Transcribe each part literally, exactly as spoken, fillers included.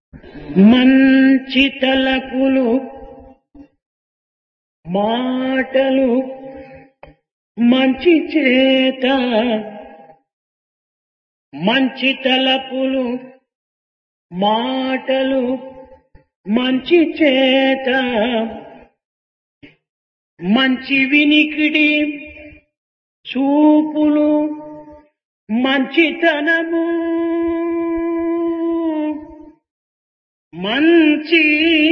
మంచి తలపులు మాటలు మంచి చేత, మంచి తలపులు మాటలు మంచి చేత, మంచి వినికిడి చూపులు మంచితనము, మంచి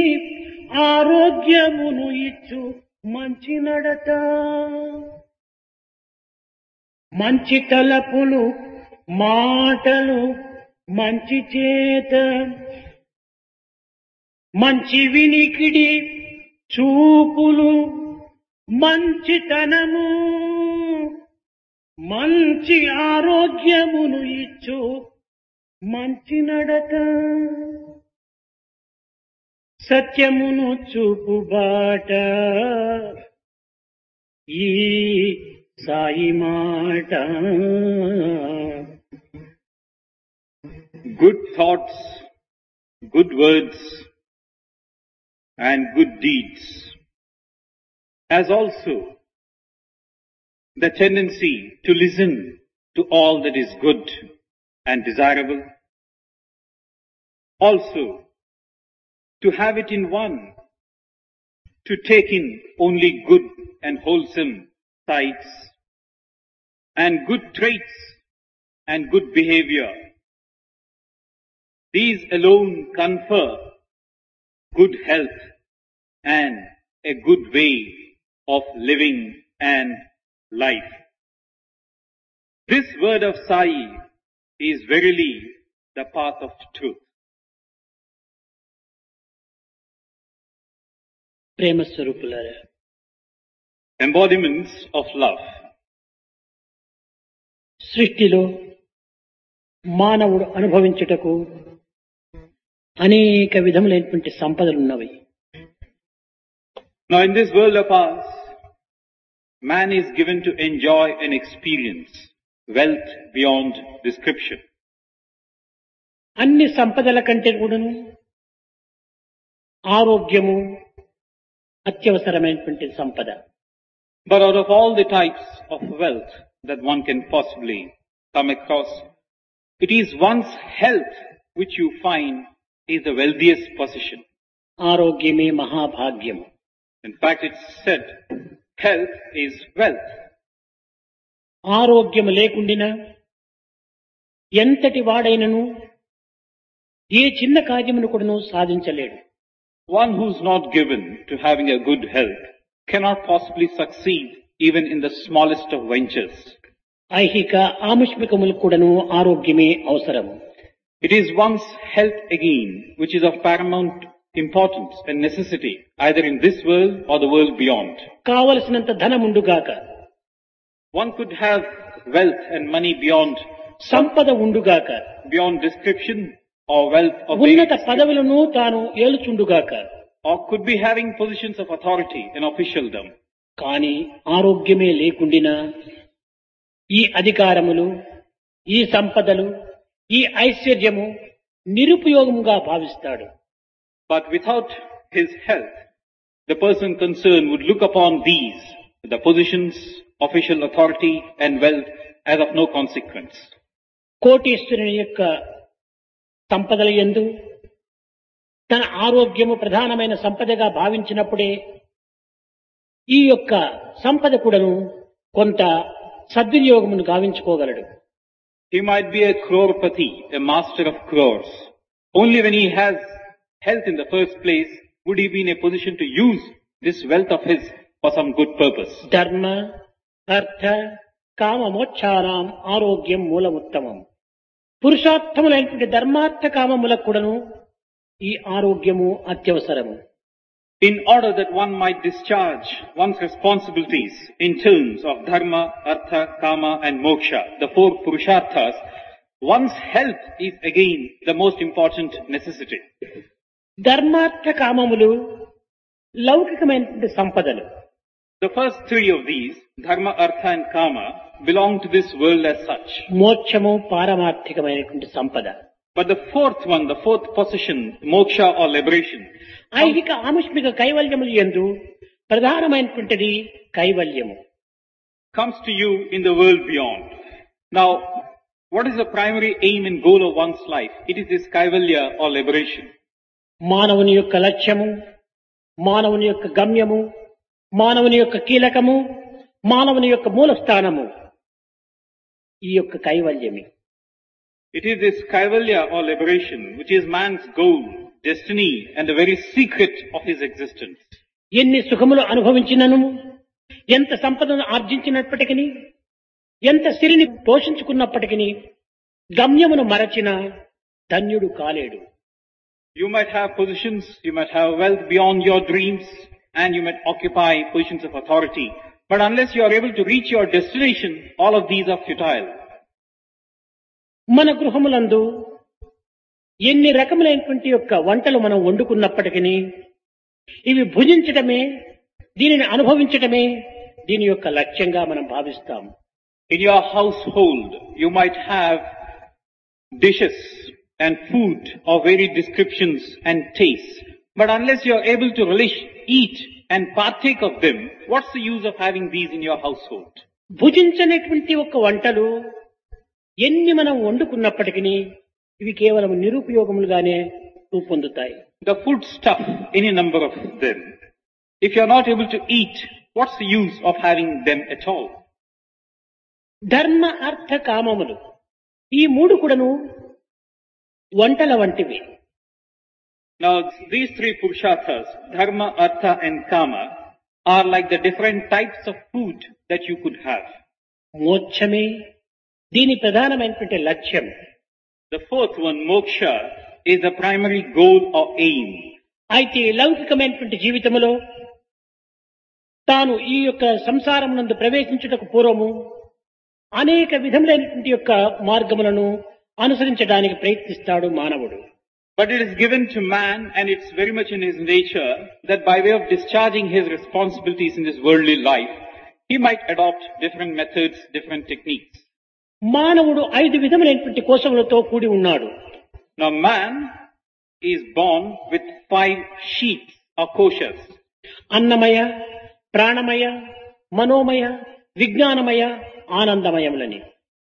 ఆరోగ్యమును ఇచ్చు మంచి నడత. మంచి తలపులు మాటలు మంచి చేత, మంచి వినికిడి చూపులు మంచితనము, మంచి ఆరోగ్యమును ఇచ్చు మంచి నడత. సత్యమును చూపు బాట ఈ సాయి మాట. Good thoughts, good words and good deeds, as also the tendency to listen to all that is good and desirable, also to have it in one, to take in only good and wholesome sights and good traits and good behavior. These alone confer good health and a good way of living and life. This word of Sai is verily the path of truth. ప్రేమ స్వరూపులారా, Embodiments of love. సృష్టిలో మానవుడు అనుభవించుటకు అనేక విధములైనటువంటి సంపదలు ఉన్నవి. Now in this world of ours, man is given to enjoy and experience wealth beyond description. అన్ని సంపదల కంటే కూడాను ఆరోగ్యము అత్యవసరమైనటువంటి సంపద. But out of all the types of wealth that one can possibly come across, it is one's health which you find is the wealthiest possession. ఆరోగ్యమే మహాభాగ్యము. In fact, it's said, health is wealth. ఆరోగ్యము లేకుండినా ఎంతటి వాడైనను ఏ చిన్న కార్యమును కూడాను సాధించలేడు. One who's not given to having a good health cannot possibly succeed even in the smallest of ventures. ఐహిక ఆముష్మికములకు కూడాను ఆరోగ్యమే అవసరము. It is one's health again which is of paramount importance and necessity either in this world or the world beyond. కావలసినంత ధనముండుగాక, One could have wealth and money beyond సంపద ఉండుగాక, beyond description or wealth of ఉన్నత various- పదవులను తాను ఏలుచుండుగాక. or could be having positions of authority in officialdom. కాని ఆరోగ్యమే లేకుండినా ఈ అధికారములు, ఈ సంపదలు, ఈ ఐశ్వర్యము నిరుపయోగముగా భావిస్తాడు. But without his health, the person concerned would look upon these, the positions, official authority and wealth as of no consequence. కోటీశ్వరుని యొక్క సంపదల యందు తన ఆరోగ్యము ప్రధానమైన సంపదగా భావించినప్పుడే ఈ యొక్క సంపద కూడాను కొంత సద్వినియోగమును గావించుకోగలడు. He might be a crorepati, a master of crores. Only when he has health in the first place would he be in a position to use this wealth of his for some good purpose. ధర్మ అర్థ కామ మోక్షానాం ఆరోగ్యం మూలముత్తమం. పురుషార్థములైనటువంటి ధర్మార్థ కామములకు కూడాను ఈ ఆరోగ్యము అత్యవసరము. In order that one might discharge one's responsibilities in terms of dharma, artha, kama and moksha, the four purusharthas, one's health is again the most important necessity. ధర్మార్థ కామములు లౌకికమైనటువంటి సంపదలు. The first three of these, dharma, artha and kama, belong to this world as such. మోక్షము పారమార్థికమైనటువంటి సంపద. But the fourth one, the fourth position, moksha or liberation, ఐహిక ఆముష్మిక కైవల్యములు యందు ప్రధానమైనటువంటిది కైవల్యము. comes to you in the world beyond. Now, what is the primary aim and goal of one's life? It is this kaivalya or liberation. మానవుని యొక్క లక్ష్యము, మానవుని యొక్క గమ్యము, మానవుని యొక్క కీలకము, మానవుని యొక్క మూల స్థానము ఈ యొక్క కైవల్యమే. It is this kaivalya or liberation which is man's goal, destiny and the very secret of his existence. ఎన్ని సుఖములు అనుభవించినను, ఎంత సంపదను ఆర్జించినప్పటికీ, ఎంత సిరిని పోషించుకున్నప్పటికీ గమ్యమును మరచిన ధన్యుడు కాలేడు. You might have positions, you might have wealth beyond your dreams, and you might occupy positions of authority. But unless you are able to reach your destination, all of these are futile. మన గృహములందు ఎన్ని రకములైనటువంటి యొక్క వంటలు మనం వండుకున్నప్పటికీ ఇవి భుజించటమే, దీనిని అనుభవించటమే దీని యొక్క లక్ష్యంగా మనం భావిస్తాం. In your household, you might have dishes and food of varied descriptions and tastes. But unless you are able to relish, eat and partake of them, what's the use of having these in your household? భుజించనేటువంటి ఒక వంటలు ఎన్ని మనం వండుకున్నప్పటికీ ఇవి కేవలం నిరుపయోగములుగానే రూపొందుతాయి. The food stuff, any number of them, if you are not able to eat, what's the use of having them at all? ధర్మ అర్థ కామములు ఈ మూడు కూడాను వంటల వంటివి. Now these three purusharthas, dharma, artha and kama, are like the different types of food that you could have. మోక్షమే దీని ప్రధానమైనటువంటి లక్ష్యం. The fourth one, moksha, is the primary goal or aim. అయితే లౌకికమైనటువంటి జీవితంలో తాను ఈ యొక్క సంసారం నందు ప్రవేశించుటకు పూర్వము అనేక విధములైనటువంటి యొక్క మార్గములను అనుసరించడానికి ప్రయత్నిస్తాడు మానవుడు. But it is given to man, and it's very much in his nature, that by way of discharging his responsibilities in this worldly life, he might adopt different methods, different techniques. మానవుడు ఐదు విధములైనటువంటి కోశములతో కూడి ఉన్నాడు. Now man is born with five sheaths or koshas. అన్నమయ, ప్రాణమయ, మనోమయ, విజ్ఞానమయ, ఆనందమయములని.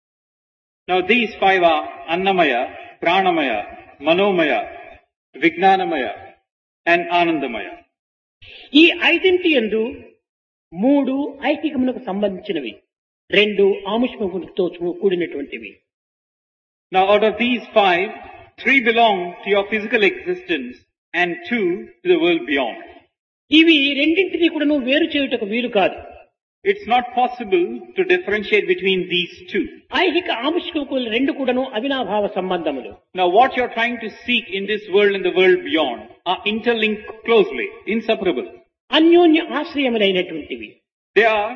Now these five are Annamaya, Pranamaya, Manomaya, Vijnanamaya and Anandamaya. ఈ ఐదింటి యందు మూడు ఐహికమునకు సంబంధించినవి, రెండు ఆముష్మికముతో కూడినటువంటివి. Now out of these five, three belong to your physical existence and two to the world beyond. ఇవి రెండింటినీ కూడాను వేరు చేయుటకు వీలు కాదు. It's not possible to differentiate between these two. ఐహిక ఆముష్మికములు రెండు కూడాను అవినాభావ సంబంధములు. Now what you're trying to seek in this world and the world beyond are interlinked closely, inseparable. అన్యోన్య ఆశ్రయములైనటువంటివి. They are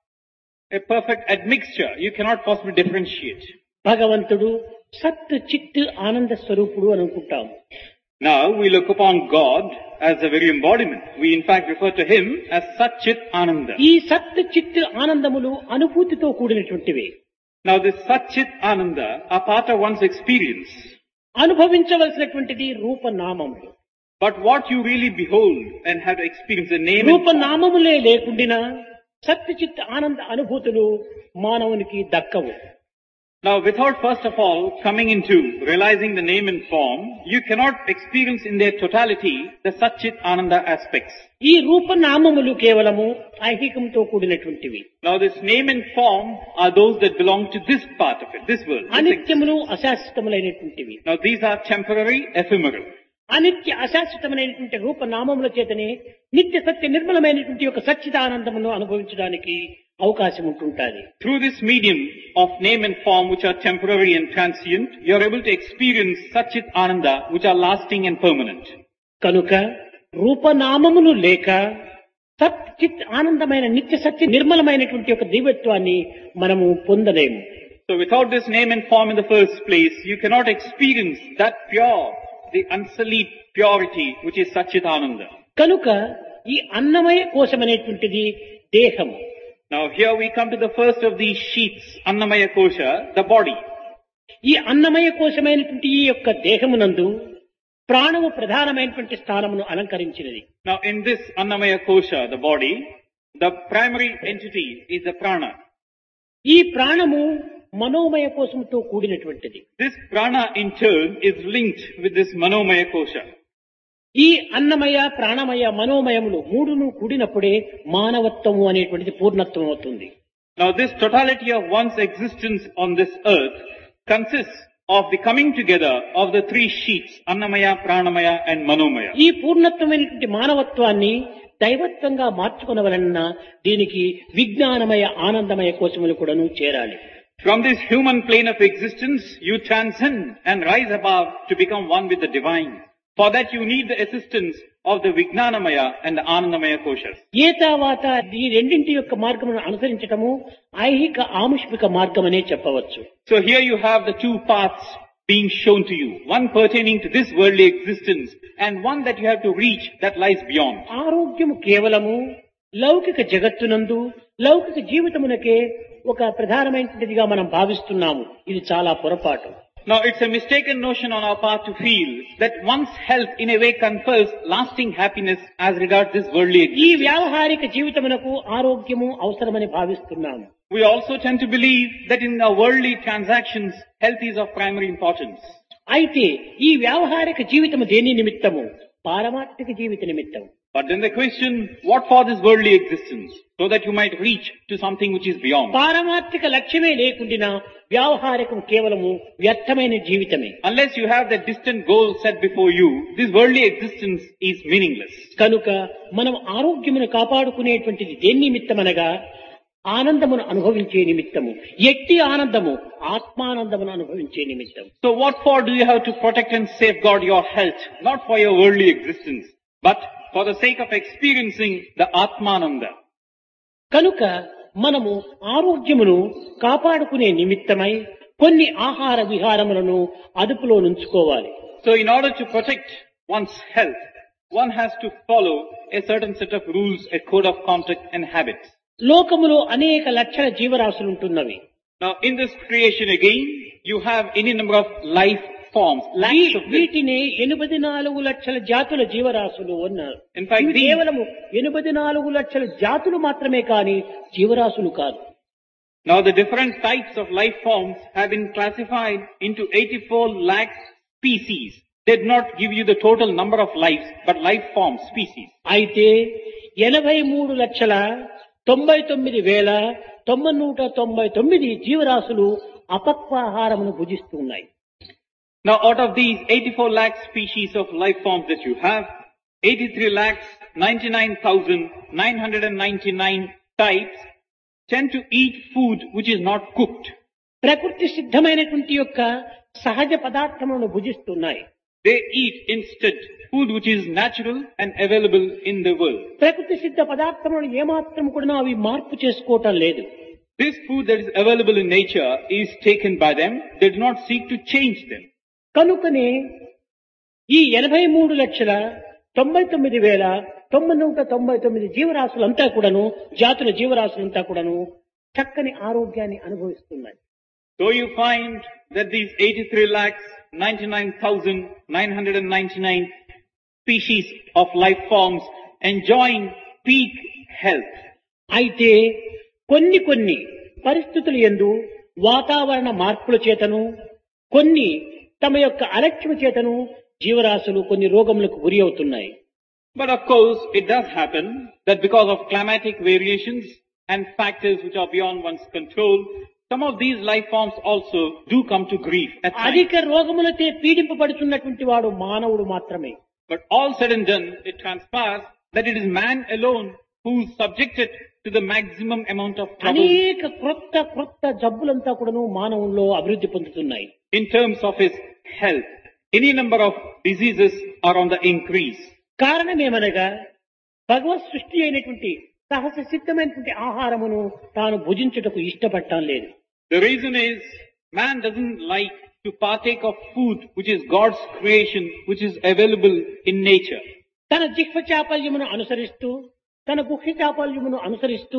a perfect admixture. You cannot possibly differentiate. భగవంతుడు సత్ చిత్ ఆనంద స్వరూపుడు అని అనుకుంటాం. Now we look upon God as a very embodiment. We in fact refer to Him as Sat Chit Ananda. ఈ సత్ చిత్ ఆనందములు అనుభూతితో కూడినటువంటివి. Now this Sat Chit Ananda are part of one's experience. అనుభవించవలసినటువంటిది రూపనామములు. But what you really behold and have to experience, the name and form. రూపనామములే లేకుండినా సత్ చిత్ ఆనంద అనుభూతులు మానవునికి దక్కవు. Now without first of all coming into realizing the name and form, you cannot experience in their totality the Sat Chit Ananda aspects. ఈ రూపనామములు కేవలము ఐహికంతో కూడినటువంటివి. Now this name and form are those that belong to this part of it, this world. this అనిత్యములు అశాశ్వతములైనటువంటివి. Now these are temporary, ephemeral. అనిత్య అశాశ్వతమైనటువంటి రూపనామముల చేతనే నిత్య సత్య నిర్మలమైనటువంటి యొక్క సచ్చిదానందమును అనుభవించడానికి అవకాశం ఉంటుంటుంది. Through this medium of name and form which are temporary and transient, you are able to experience Satchit Ananda which are lasting and permanent. కనుక రూపనామములు లేక సచ్చిత్ ఆనందమైన నిత్య సత్య నిర్మలమైనటువంటి యొక్క దివ్యత్వాన్ని మనము పొందలేము. So without this name and form in the first place, you cannot experience that pure, the unsullied purity which is Satchit Ananda. కనుక ఈ అన్నమయ కోశమనేటువంటిది దేహము. Now here we come to the first of these sheaths, Annamaya Kosha, the body. ఈ అన్నమయ కోశమైనటువంటి ఈ యొక్క దేహమునందు ప్రాణము ప్రధానమైనటువంటి స్థానమును అలంకరించినది. Now in this Annamaya Kosha, the body, the primary entity is the prana. ఈ ప్రాణము మనోమయ కోశముతో కూడినటువంటిది. This prana in turn is linked with this Manomaya Kosha. ఈ అన్నమయ ప్రాణమయ మనోమయములు మూడును కూడినప్పుడే మానవత్వము అనేటువంటిది పూర్ణత్వం అవుతుంది. Now this totality of one's existence on this earth consists of the coming together of the three sheets, Annamaya, Pranamaya and Manomaya. ఈ పూర్ణత్వమైనటువంటి మానవత్వాన్ని దైవత్వంగా మార్చుకునవలన్న దీనికి విజ్ఞానమయ ఆనందమయ కోశములు కూడాను చేరాలి. From this human plane of existence, you transcend and rise above to become one with the divine. For that you need the assistance of the Vijnanamaya and the Anandamaya koshas. ఏ తర్వాత ఈ రెండింటి యొక్క మార్గమును అనుసరించటము ఐహిక ఆముష్మిక మార్గమనే చెప్పవచ్చు. So here you have the two paths being shown to you. One pertaining to this worldly existence and one that you have to reach that lies beyond. ఆరోగ్యము కేవలము లౌకిక జగత్తునందు లౌకిక జీవితమునకే ఒక ప్రధానమైనదిగా మనం భావిస్తున్నాము. ఇది చాలా పొరపాటు. Now it's a mistaken notion on our part to feel that one's health in a way confers lasting happiness as regards this worldly ఈ existence. వ్యావహారిక జీవితమునకు ఆరోగ్యము అవసరమని భావిస్తున్నాము. We also tend to believe that in our worldly transactions, health is of primary importance. అయితే ఈ వ్యావహారిక జీవితము దేని నిమిత్తము? పారమార్థిక జీవిత నిమిత్తము. But then the question, what for this worldly existence? So that you might reach to something which is beyond. పారమార్థిక లక్ష్యమే లేకుండా వ్యావహారికం కేవలము వ్యర్థమైన జీవితమే. Unless you have that distant goal set before you, this worldly existence is meaningless. కనుక మనం ఆరోగ్యమును కాపాడుకునేటువంటిది దేని నిమిత్తమనగా ఆనందమును అనుభవించే నిమిత్తము. ఎట్టి ఆనందము ఆత్మానందమును అనుభవించే నిమిత్తం. So what for do you have to protect and safeguard your health? Not for your worldly existence, but for the sake of experiencing the Atmananda. కనుక మనము ఆరోగ్యమును కాపాడుకునే నిమిత్తమై కొన్ని ఆహార విహారములను అదుపులో ఉంచుకోవాలి. So in order to protect one's health, one has to follow a certain set of rules, a code of conduct and habits. లోకములో అనేక లక్షల జీవరాశులు ఉంటున్నవి. Now in this creation again, you have any number of life forms, lakhs of them. వీటిని ఎనభై నాలుగు లక్షల జాతుల జీవరాశులు ఉన్నారు. In fact, ఇవి these- కేవలము ఎనభై నాలుగు లక్షల జాతులు మాత్రమే కాని జీవరాశులు కాదు. Now the different types of life forms have been classified into eighty-four lakh species. They did not give you the total number of lives, but life forms, species. అయితే ఎనభై మూడు లక్షల తొంభై తొమ్మిది వేల తొమ్మిది నూట తొంభై తొమ్మిది జీవరాశులు అపక్వాహారమును భుజిస్తున్నాయి. Now out of these eighty-four lakh species of life forms that you have, eighty-three lakhs ninety-nine thousand nine hundred ninety-nine types tend to eat food which is not cooked. ప్రకృతి సిద్ధమైనటువంటి యొక్క సహజ పదార్థములను భుజిస్తున్నాయి. They eat instead food which is natural and available in the world. ప్రకృతి సిద్ధ పదార్థములను ఏమాత్రం కూడా అవి మార్పు చేసుకోవటం లేదు. This food that is available in nature is taken by them. They do not seek to change them. కనుకనే ఈ ఎనభై మూడు లక్షల తొంభై తొమ్మిది వేల తొమ్మిది నూట తొంభై తొమ్మిది జీవరాశులంతా కూడాను జాతుల జీవరాశులంతా కూడాను చక్కని ఆరోగ్యాన్ని అనుభవిస్తున్నాయి. So you find that these eighty-three lakhs ninety-nine thousand nine hundred ninety-nine species of life forms enjoying peak health. అయితే కొన్ని కొన్ని పరిస్థితులు యందు వాతావరణ మార్పుల చేతను కొన్ని తమ యొక్క అలక్ష్యం చేతను జీవరాశులు కొన్ని రోగములకు గురి అవుతున్నాయి. But of course, it does happen that because of climatic variations and factors which are beyond one's control, some of these life forms also do come to grief at times. అధిక రోగములతో పీడింపబడుతున్నటువంటి వాడు మానవుడు మాత్రమే. But all said and done, it transpires that it is man alone who is subjected to the maximum amount of trouble అనేక క్రొత్త క్రొత్త జబ్బులంతా కూడాను మానవుల్లో అభివృద్ధి పొందుతున్నాయి. in terms of his health. Any number of diseases are on the increase. కారణమేమనగా భగవత్ సృష్టి అయినటువంటి సహజ సిద్ధమైనటువంటి ఆహారమును తాను భుజించుటకు ఇష్టపడటం లేదు. The reason is man doesn't like to partake of food which is God's creation, which is available in nature. తన జిహ్వ చాపల్యమును అనుసరిస్తూ తన గుహ్య చాపల్యమును అనుసరిస్తూ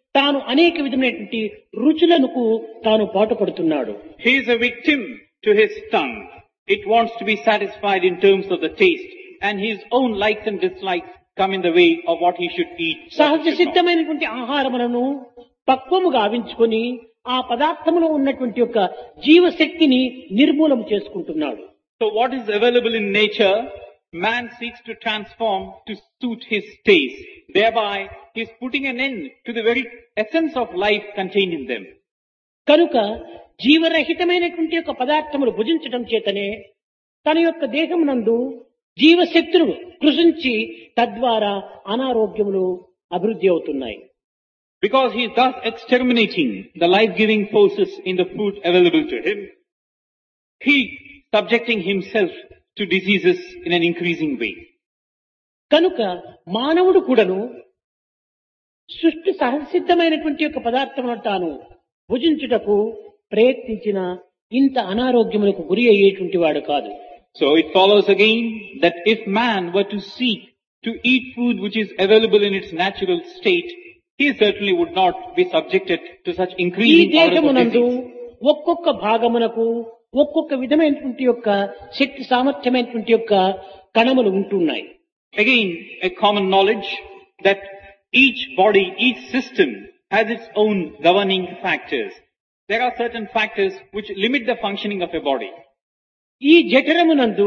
తాను అనేక విధమైనటువంటి రుచులకు తాను పాటుపడుతున్నాడు. He is a victim to his tongue. It wants to be satisfied in terms of the taste, and his own likes and dislikes come in the way of what he should eat. సహజ సిద్ధమైనటువంటి ఆహారములను పక్వము గావించుకొని ఆ పదార్థములో ఉన్నటువంటి యొక్క జీవశక్తిని నిర్మూలం చేసుకుంటున్నాడు. So what is available in nature, man seeks to transform to suit his taste. Thereby, he is putting an end to the very essence of life contained in them. కనుక జీవరహితమైనటువంటి యొక్క పదార్థములు భుజించడం చేతనే తన యొక్క దేహమునందు జీవశక్తులు కృషించి తద్వారా అనారోగ్యములు అభివృద్ధి అవుతున్నాయి. Because he is thus exterminating the life-giving forces in the food available to him, he subjecting himself to diseases in an increasing way. కనుక మానవుడు కూడాను సృష్టి సహసిద్ధమైనటువంటి యొక్క పదార్థములను తాను భుజించుటకు ప్రయత్నించిన ఇంత అనారోగ్యములకు గురి అయ్యేటువంటి వాడు కాదు. So it follows again that if man were to seek to eat food which is available in its natural state, he certainly would not be subjected to such ఈ increasing orders of దేహమునందు disease. ఒక్కొక్క భాగమునకు ఒక్కొక్క విధమైనటువంటి యొక్క శక్తి సామర్థ్యమైనటువంటి యొక్క కణములు ఉంటున్నాయి. Again, a common knowledge that each body, each system has its own governing factors. There are certain factors which limit the functioning of a body. ఈ జఠరమునందు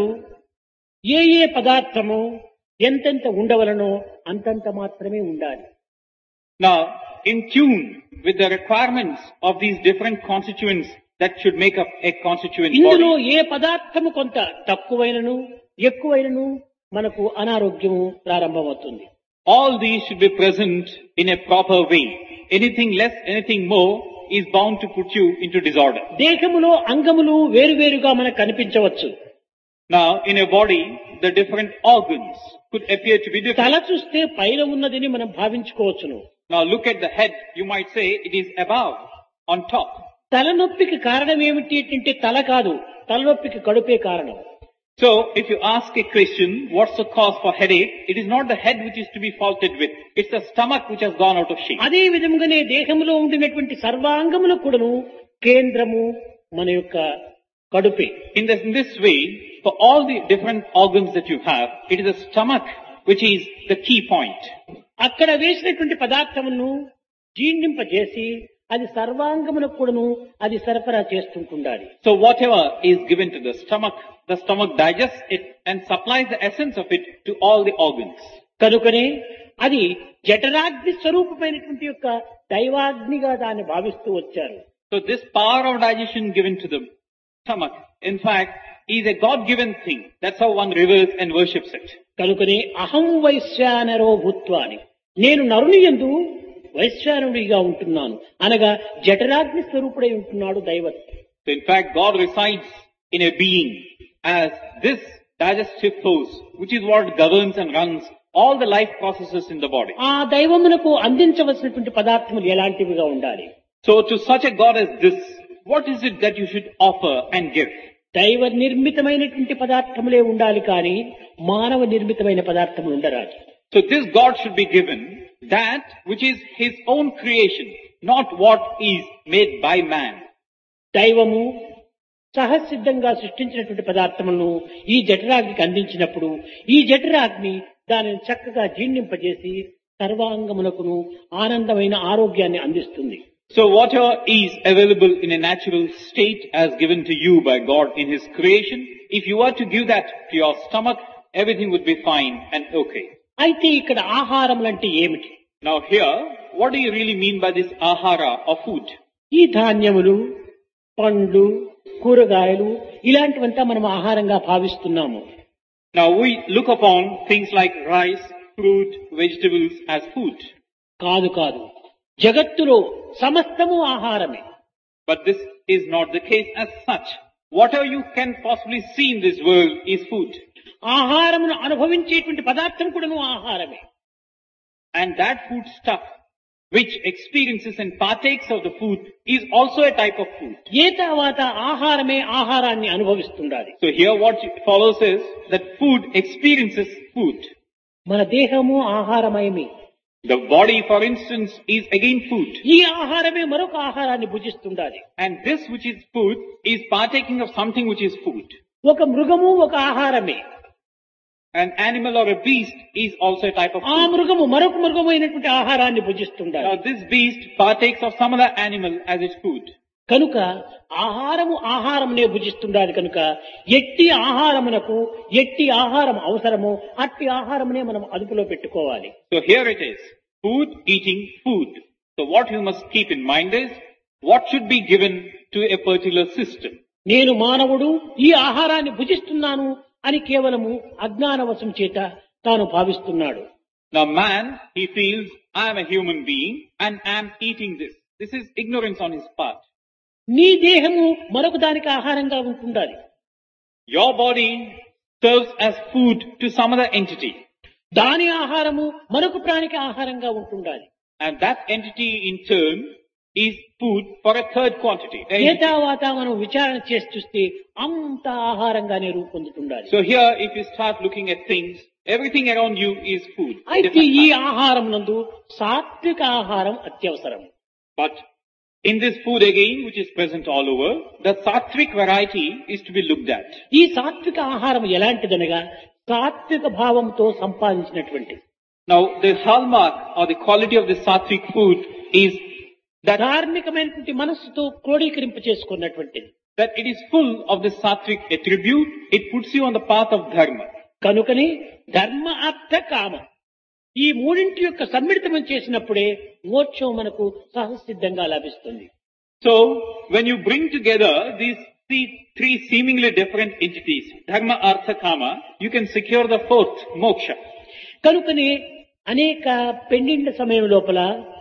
ఏ ఏ పదార్థము ఎంతెంత ఉండవలనో అంతంత మాత్రమే ఉండాలి. Now, in tune with the requirements of these different constituents that should make up a constituent ఇందులో body, ఏ పదార్థము కొంత తక్కువైనను ఎక్కువైనను మనకు అనారోగ్యము ప్రారంభమవుతుంది. all these should be present in a proper way. Anything less, anything more is bound to put you into disorder. దేహములో అంగములు వేరువేరుగా మనకు కనిపించవచ్చు. Now, in a body, the different organs could appear to be తల different. చూస్తే పైన ఉన్నదని మనం భావించుకోవచ్చును. Now, look at the head. You might say it is above, on top. తలనొప్పికి కారణం ఏమిటి అంటే తల కాదు, తలనొప్పికి కడుపే కారణం. So, if you ask a Christian, what's the cause for headache? It is not the head which is to be faulted with. It's the stomach which has gone out of shape. అదే విధముగానే దేహంలో ఉండినటువంటి సర్వాంగములు కూడాను కేంద్రము మన యొక్క కడుపే. In this, in this way, for all the different organs that you have, it is the stomach which is the key point. అక్కడ వేసినటువంటి పదార్థములను జీర్ణింపజేసి అది సర్వాంగములకు కూడాను అది సరఫరా చేస్తుంటుండాలి. So whatever is given to the stomach, the stomach digests it and supplies the essence of it to all the organs. కనుకనే అది జఠరాగ్ని స్వరూపమైనటువంటి యొక్క దైవాగ్నిగా దాన్ని భావిస్తూ వచ్చారు. So this power of digestion given to the stomach, in fact, is a God-given thing. That's how one reveres and worships it. కనుకనే అహం వైశ్వానరో భూత్వాని, నేను నరుని యందు వైశ్వానుడిగా ఉంటున్నాను అనగా జఠరాగ్ని స్వరూపుడై ఉంటున్నాడు దైవత్. So in fact, God resides in a being as this digestive force, which is what governs and runs all the life processes in the body. ఆ దైవమునకు అందించవలసినటువంటి పదార్థములు ఎలాంటివిగా ఉండాలి? So to such a God as this, what is it that you should offer and give? దైవ నిర్మితమైనటువంటి పదార్థములే ఉండాలి కానీ మానవ నిర్మితమైన పదార్థములు ఉండరాదు. So this God should be given that which is his own creation, not what is made by man. దైవము సహసిద్ధంగా సృష్టించినటువంటి పదార్థములను ఈ జఠరాగ్నికి అందించినప్పుడు ఈ జఠరాగ్ని దానిని చక్కగా జీర్ణింపజేసి సర్వాంగమునకును ఆనందమైన ఆరోగ్యాన్ని అందిస్తుంది. So whatever is available in a natural state as given to you by God in his creation, if you were to give that to your stomach, everything would be fine and okay. అయితే ఇక్కడ ఆహారములంటే ఏమిటి? Now here, what do you really mean by this ahara or food? ఈ ధాన్యములు, పండ్లు, కూరగాయలు ఇలాంటివంతా మనం ఆహారంగా భావిస్తున్నాము. Now we look upon things like rice, fruit, vegetables as food. కాదు కాదు, జగత్తులో సమస్తము ఆహారమే. But this is not the case as such. Whatever you can possibly see in this world is food. ఆహారమును అనుభవించేటువంటి పదార్థం కూడాను ఆహారమే. And that food stuff which experiences and partakes of the food is also a type of food. ఏ తర్వాత ఆహారమే ఆహారాన్ని అనుభవిస్తుండాలి. So here what follows is that food experiences food. మన దేహము ఆహారమయమే. The body, for instance, is again food. ఈ ఆహారమే మరొక ఆహారాన్ని భుజిస్తుండాలి. And this which is food is partaking of something which is food. ఒక మృగము ఒక ఆహారమే. An animal or a beast is also a type of ఆ food. మృగము మరొక మృగమైనటువంటి ఆహారాన్ని భుజిస్తుండాలి. Now this beast partakes of some other animal as its food. కనుక ఆహారము ఆహారమునే భుజిస్తుండాలి. కనుక ఎట్టి ఆహారమునకు ఎట్టి ఆహారం అవసరమో అట్టి ఆహారమునే మనం అదుపులో పెట్టుకోవాలి. So here it is. Food, eating food. So what you must keep in mind is what should be given to a particular system. నేను మానవుడు ఈ ఆహారాన్ని భుజిస్తున్నాను అని కేవలము అజ్ఞానవశం చేత తాను భావిస్తున్నాడు. Now man, he feels, I am a human being and I am eating this. This is ignorance on his part. నీ దేహము మరొక దానికి ఆహారంగా ఉంటుండాలి. Your body serves as food to some other entity. దాని ఆహారము మరొక ప్రాణికి ఆహారంగా ఉంటుండాలి. And that entity in turn is food for a third quantity. ఏతావాత మనం విచారణ చేసి చూస్తే అంత ఆహారంగానే రూపొందుతుండాలి. So here if you start looking at things, everything around you is food. అయితే ఈ ఆహారం నందు సాత్విక ఆహారం అత్యవసరం. But in this food again, which is present all over, the sattvic variety is to be looked at. ఈ సాత్విక ఆహారం ఎలాంటిదనగా సాత్విక భావంతో సంపాదించినటువంటి. Now the hallmark or the quality of the sattvic food is that, ధార్మికమైనటువంటి మనస్సుతో క్రోడీకరింప చేసుకున్నటువంటిది. that it is full of the sattvic attribute. It puts you on the path of dharma. కనుకని ధర్మ అర్థ కామ ఈ మూడింటి యొక్క సమ్మిళితం చేసినప్పుడే మోక్షం మనకు సహసిద్ధంగా లభిస్తుంది. So when you bring together these three seemingly different entities, dharma, artha, kama, you can secure the fourth, moksha. కనుకనే అనేక పెండిండ్ల సమయం లోపల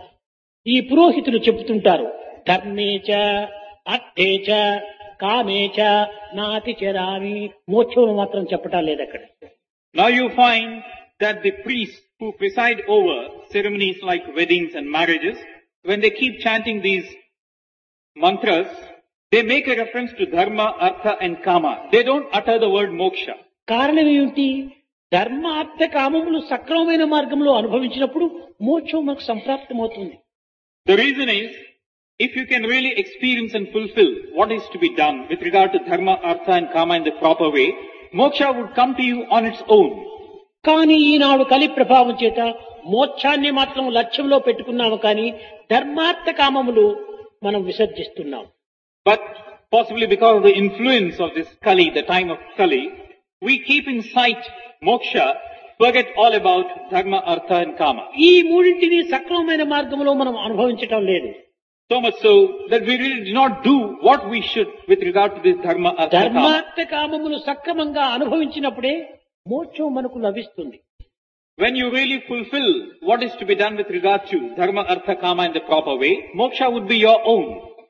ఈ పురోహితులు చెబుతుంటారు, ధర్మేచ అర్థేచ కామేచ నాతి చరామి, మోక్షం మాత్రం చెప్పటం లేదు అక్కడ. Now you find that the priests who preside over ceremonies like weddings and marriages, when they keep chanting these mantras, they make a reference to dharma, artha and kama. They don't utter the word moksha. కారణం ఏమిటి? ధర్మ అర్థ కామములు సక్రమమైన మార్గంలో అనుభవించినప్పుడు మోక్షం మనకు సంప్రాప్తమవుతుంది. The reason is, if you can really experience and fulfill what is to be done with regard to dharma, artha and kama in the proper way, moksha would come to you on its own. కానీ ఈనాడు కలి ప్రభావం చేత మోక్షాన్ని మాత్రం లక్ష్యంలో పెట్టుకున్నాము, కానీ ధర్మార్థ కామములు మనం విసర్జిస్తున్నాం. But possibly because of the influence of this Kali, the time of Kali, we keep in sight moksha, forget all about dharma, artha and kama. ఈ మూడింటిని సక్రమమైన మార్గంలో మనం అనుభవించటం లేదు. So much so that we really do not do what we should with regard to this dharma, artha, kama. ధర్మార్థ కామములు సక్రమంగా అనుభవించినప్పుడే మోక్షం మనకు లభిస్తుంది. When you really fulfill what is to be done with regard to dharma, artha, kama in the proper way, moksha would be your own.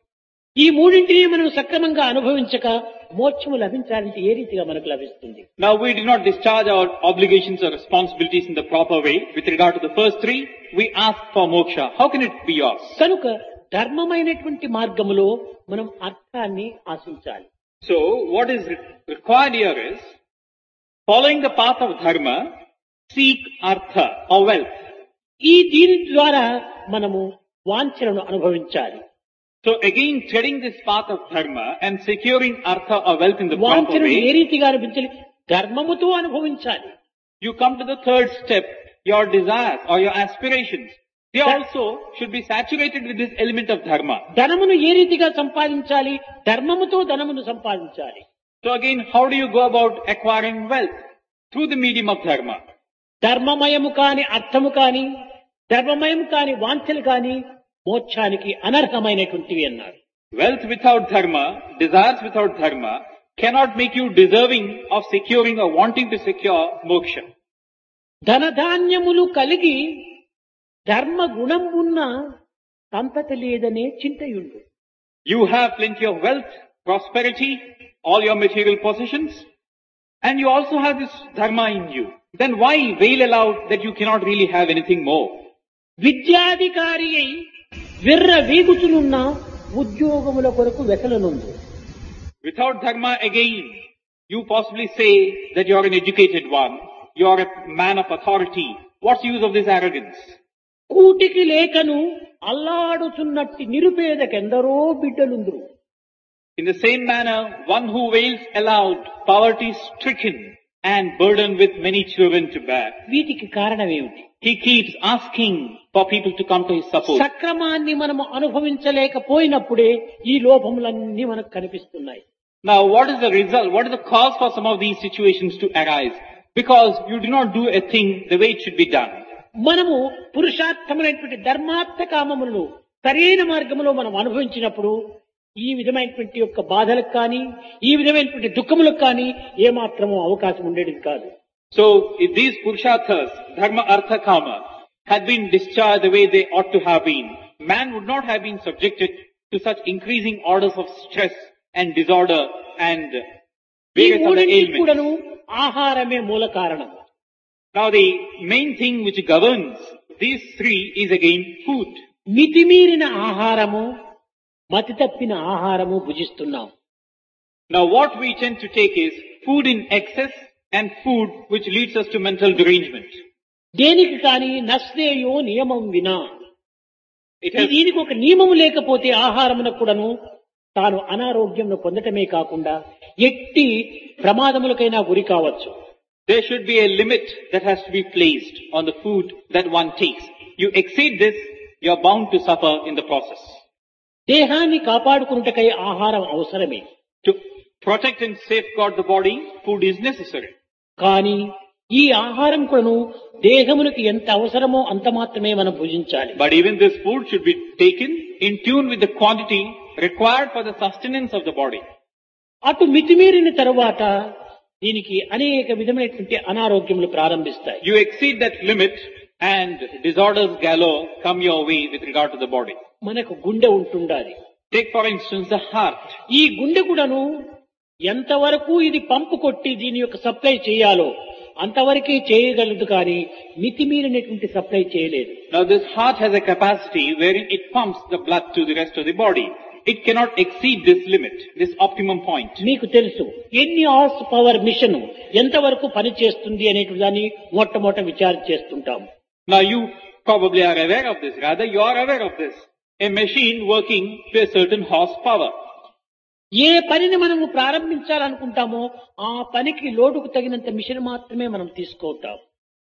ఈ మూడింటిని మనం సక్రమంగా అనుభవించక మోక్షము లభించాలంటే ఏ రీతిగా మనకు లభిస్తుంది? Now we do not discharge our obligations or responsibilities in the proper way with regard to the first three. We ask for moksha. How can it be yours? కనుక ధర్మమైనటువంటి మార్గములో మనం అర్థాన్ని ఆశించాలి. So what is required here is, following the path of dharma, seek artha or wealth. ఈ దీని ద్వారా మనము వాంఛలను అనుభవించాలి. So again, treading this path of dharma and securing artha or wealth in the proper వాంఛను A way, రీతిగా అనిపించాలి? ధర్మముతో అనుభవించాలి. you come to the third step, your desires or your aspirations. They That- also should be saturated with this element of dharma. ధనమును ఏ రీతిగా సంపాదించాలి? ధర్మముతో ధనమును సంపాదించాలి. So again, how do you go about acquiring wealth? Through the medium of dharma. ధర్మమయము కాని అర్థము కాని ధర్మమయము కాని వాంఛలు కాని మోక్షానికి అనర్హమైనటువంటివి అన్నారు. Wealth without dharma, desires without dharma, cannot make you deserving of securing or wanting to secure moksha. ధనధాన్యములు కలిగి ధర్మ గుణం ఉన్న సంతత లేదనే చింతయుండు. You have plenty of wealth, prosperity, all your material possessions, and you also have this dharma in you. Then why wail aloud that you cannot really have anything more? విద్యాధికారి అయి విర్ర వీగుచునున్న ఉద్యోగముల కొరకు వెసలనుందు. Without dharma again, you possibly say that you are an educated one, you are a man of authority. What's the use of this arrogance? కూటికి లేకను అల్లాడుచున్నట్టి నిరుపేదకెందరో బిడ్డలుందురు. In the same manner, one who wails aloud, poverty stricken and burdened with many children to bear. వీటికి కారణమేమిటి? He keeps asking for people to come to his support. సక్రమాన్ని మనము అనుభవించలేకపోయినప్పుడే ఈ లోపములన్నీ మనకు కనిపిస్తున్నాయి. Now, what is the result? What is the cause for some of these situations to arise? Because you do not do a thing the way it should be done. మనము పురుషార్థమైనటువంటి ధర్మార్థ కామములను సరైన మార్గంలో మనం అనుభవించినప్పుడు ఈ విధమైనటువంటి యొక్క బాధలకు కానీ ఈ విధమైనటువంటి దుఃఖములకు కానీ ఏమాత్రమూ అవకాశం ఉండేది కాదు. So, if these purusharthas, dharma, artha, kama, had been discharged the way they ought to have been, man would not have been subjected to such increasing orders of stress and disorder and ఈ various other మూడింటికి కూడాను ailments. ఆహారమే మూల కారణం. Now, the main thing which governs these three is again food. మితిమీరిన ఆహారము మతి తప్పిన ఆహారము భుజిస్తున్నాం. Now, what we tend to take is food in excess and food which leads us to mental derangement. దేనికి కానీ నశ్రేయో నియమం వినా, It has, దీనికి ఒక నియమం లేకపోతే ఆహారమునకు కూడాను తాను అనారోగ్యంను పొందటమే కాకుండా ఎట్టి ప్రమాదములకైనా గురి కావచ్చు. there should be a limit that has to be placed on the food that one takes. You exceed this, you are bound to suffer in the process. దేహాన్ని కాపాడుకున్నటకై ఆహారం అవసరమే. To protect and safeguard the body, food is necessary. కానీ ఈ ఆహారం కూడాను దేహమునకు ఎంత అవసరమో అంత మాత్రమే మనం భుజించాలి. But even this food should be taken in tune with the quantity required for the sustenance of the body. అటు మితిమీరిన తరువాత దీనికి అనేక విధమైనటువంటి అనారోగ్యములు ప్రారంభిస్తాయి. You exceed that limit and disorders galore come your way with regard to the body. మనకు గుండె ఉంటుండాలి. Take for instance the heart. ఈ గుండె కూడాను ఎంతవరకు ఇది పంపు కొట్టి దీని యొక్క సప్లై చేయాలో అంతవరకే చేయగలదు, కానీ మితిమీరినటువంటి సప్లై చేయలేదు. Now this heart has a capacity wherein it pumps the blood to the rest of the body. It cannot exceed this limit, this optimum point. మీకు తెలుసు ఎన్ని హార్స్ పవర్ మిషన్ ఎంతవరకు పనిచేస్తుంది అనేటువంటి దాన్ని మొట్టమొదట విచారణ చేస్తుంటాం. Now you probably are aware of this, rather you are aware of this. A machine working to a certain horsepower. ఏ పనిని మనము ప్రారంభించాలనుకుంటామో ఆ పనికి లోడుకు తగినంత మిషన్ మాత్రమే మనం తీసుకుంటాం.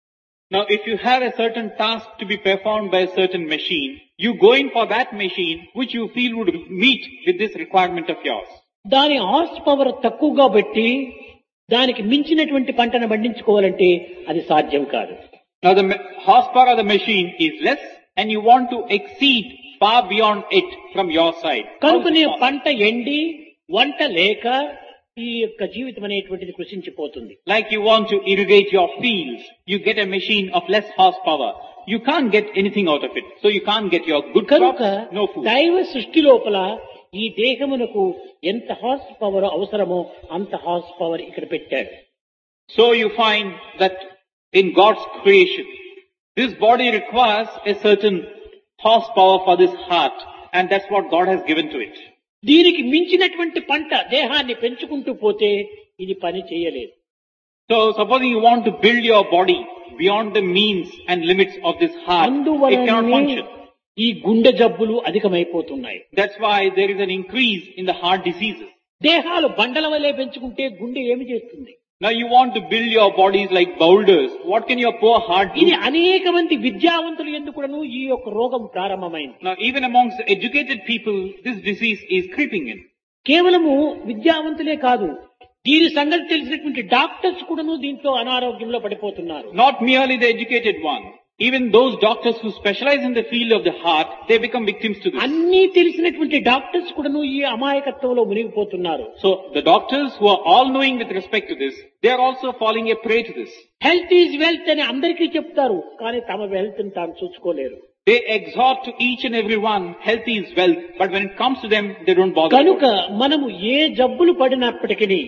Now if you have a certain task to be performed by a certain machine, you go in for that machine which you feel would meet with this requirement of yours. దాని horse power తక్కువగా పెట్టి దానికి మించినటువంటి పంటను పండించుకోవాలంటే అది సాధ్యం కాదు. Now the ma- horsepower of the machine is less and you want to exceed far beyond it from your side. కనుకనే పంట ఎండి వంట లేక ఈ యొక్క జీవితం అనేటువంటిది కృషించిపోతుంది. Like you want to irrigate your fields, you get a machine of less horsepower. You can't get anything out of it. So you can't get your good కనుక crops, no food. దైవ సృష్టి లోపల ఈ దేహమునకు ఎంత హార్స్ పవర్ అవసరమో అంత horse power ఇక్కడ పెట్టాడు. So you find that in God's creation, this body requires a certain horsepower for this heart, and that's what God has given to it. దీనికి మించినటువంటి పంట దేహాన్ని పెంచుకుంటూ పోతే ఇది పని చేయలేదు. So supposing you want to build your body beyond the means and limits of this heart, it cannot అందువలనే function. ఈ గుండె జబ్బులు అధికమైపోతున్నాయి. That's why there is an increase in the heart diseases. దేహాలు బండల వలె పెంచుకుంటే గుండె ఏమి చేస్తుంది? Now you want to build your bodies like boulders. What can your poor heart do? ఇది అనేక మంది విద్యావంతులు ఎందుకు కూడాను ఈ యొక్క రోగం ప్రారంభమైంది. Now even amongst the educated people, this disease is creeping in. కేవలము విద్యావంతులే కాదు, దీని సంగతి తెలిసినటువంటి డాక్టర్స్ కూడాను దీంట్లో అనారోగ్యంలో పడిపోతున్నారు. Not merely the educated one. Even those doctors who specialize in the field of the heart, they become victims to this. అన్నీ తెలిసినటువంటి డాక్టర్స్ కూడాను ఈ అమాయకత్వంలో మునిగిపోతున్నారు. So the doctors who are all knowing with respect to this, they are also falling a prey to this. Health is wealth అని అందరికీ చెప్తారు, కానీ తమ వెల్త్ ని తాను చూసుకోలేరు. They exhort to each and every one, health is wealth, but when it comes to them, they don't bother. కనుక మనము ఏ జబ్బులు పడినప్పటికీ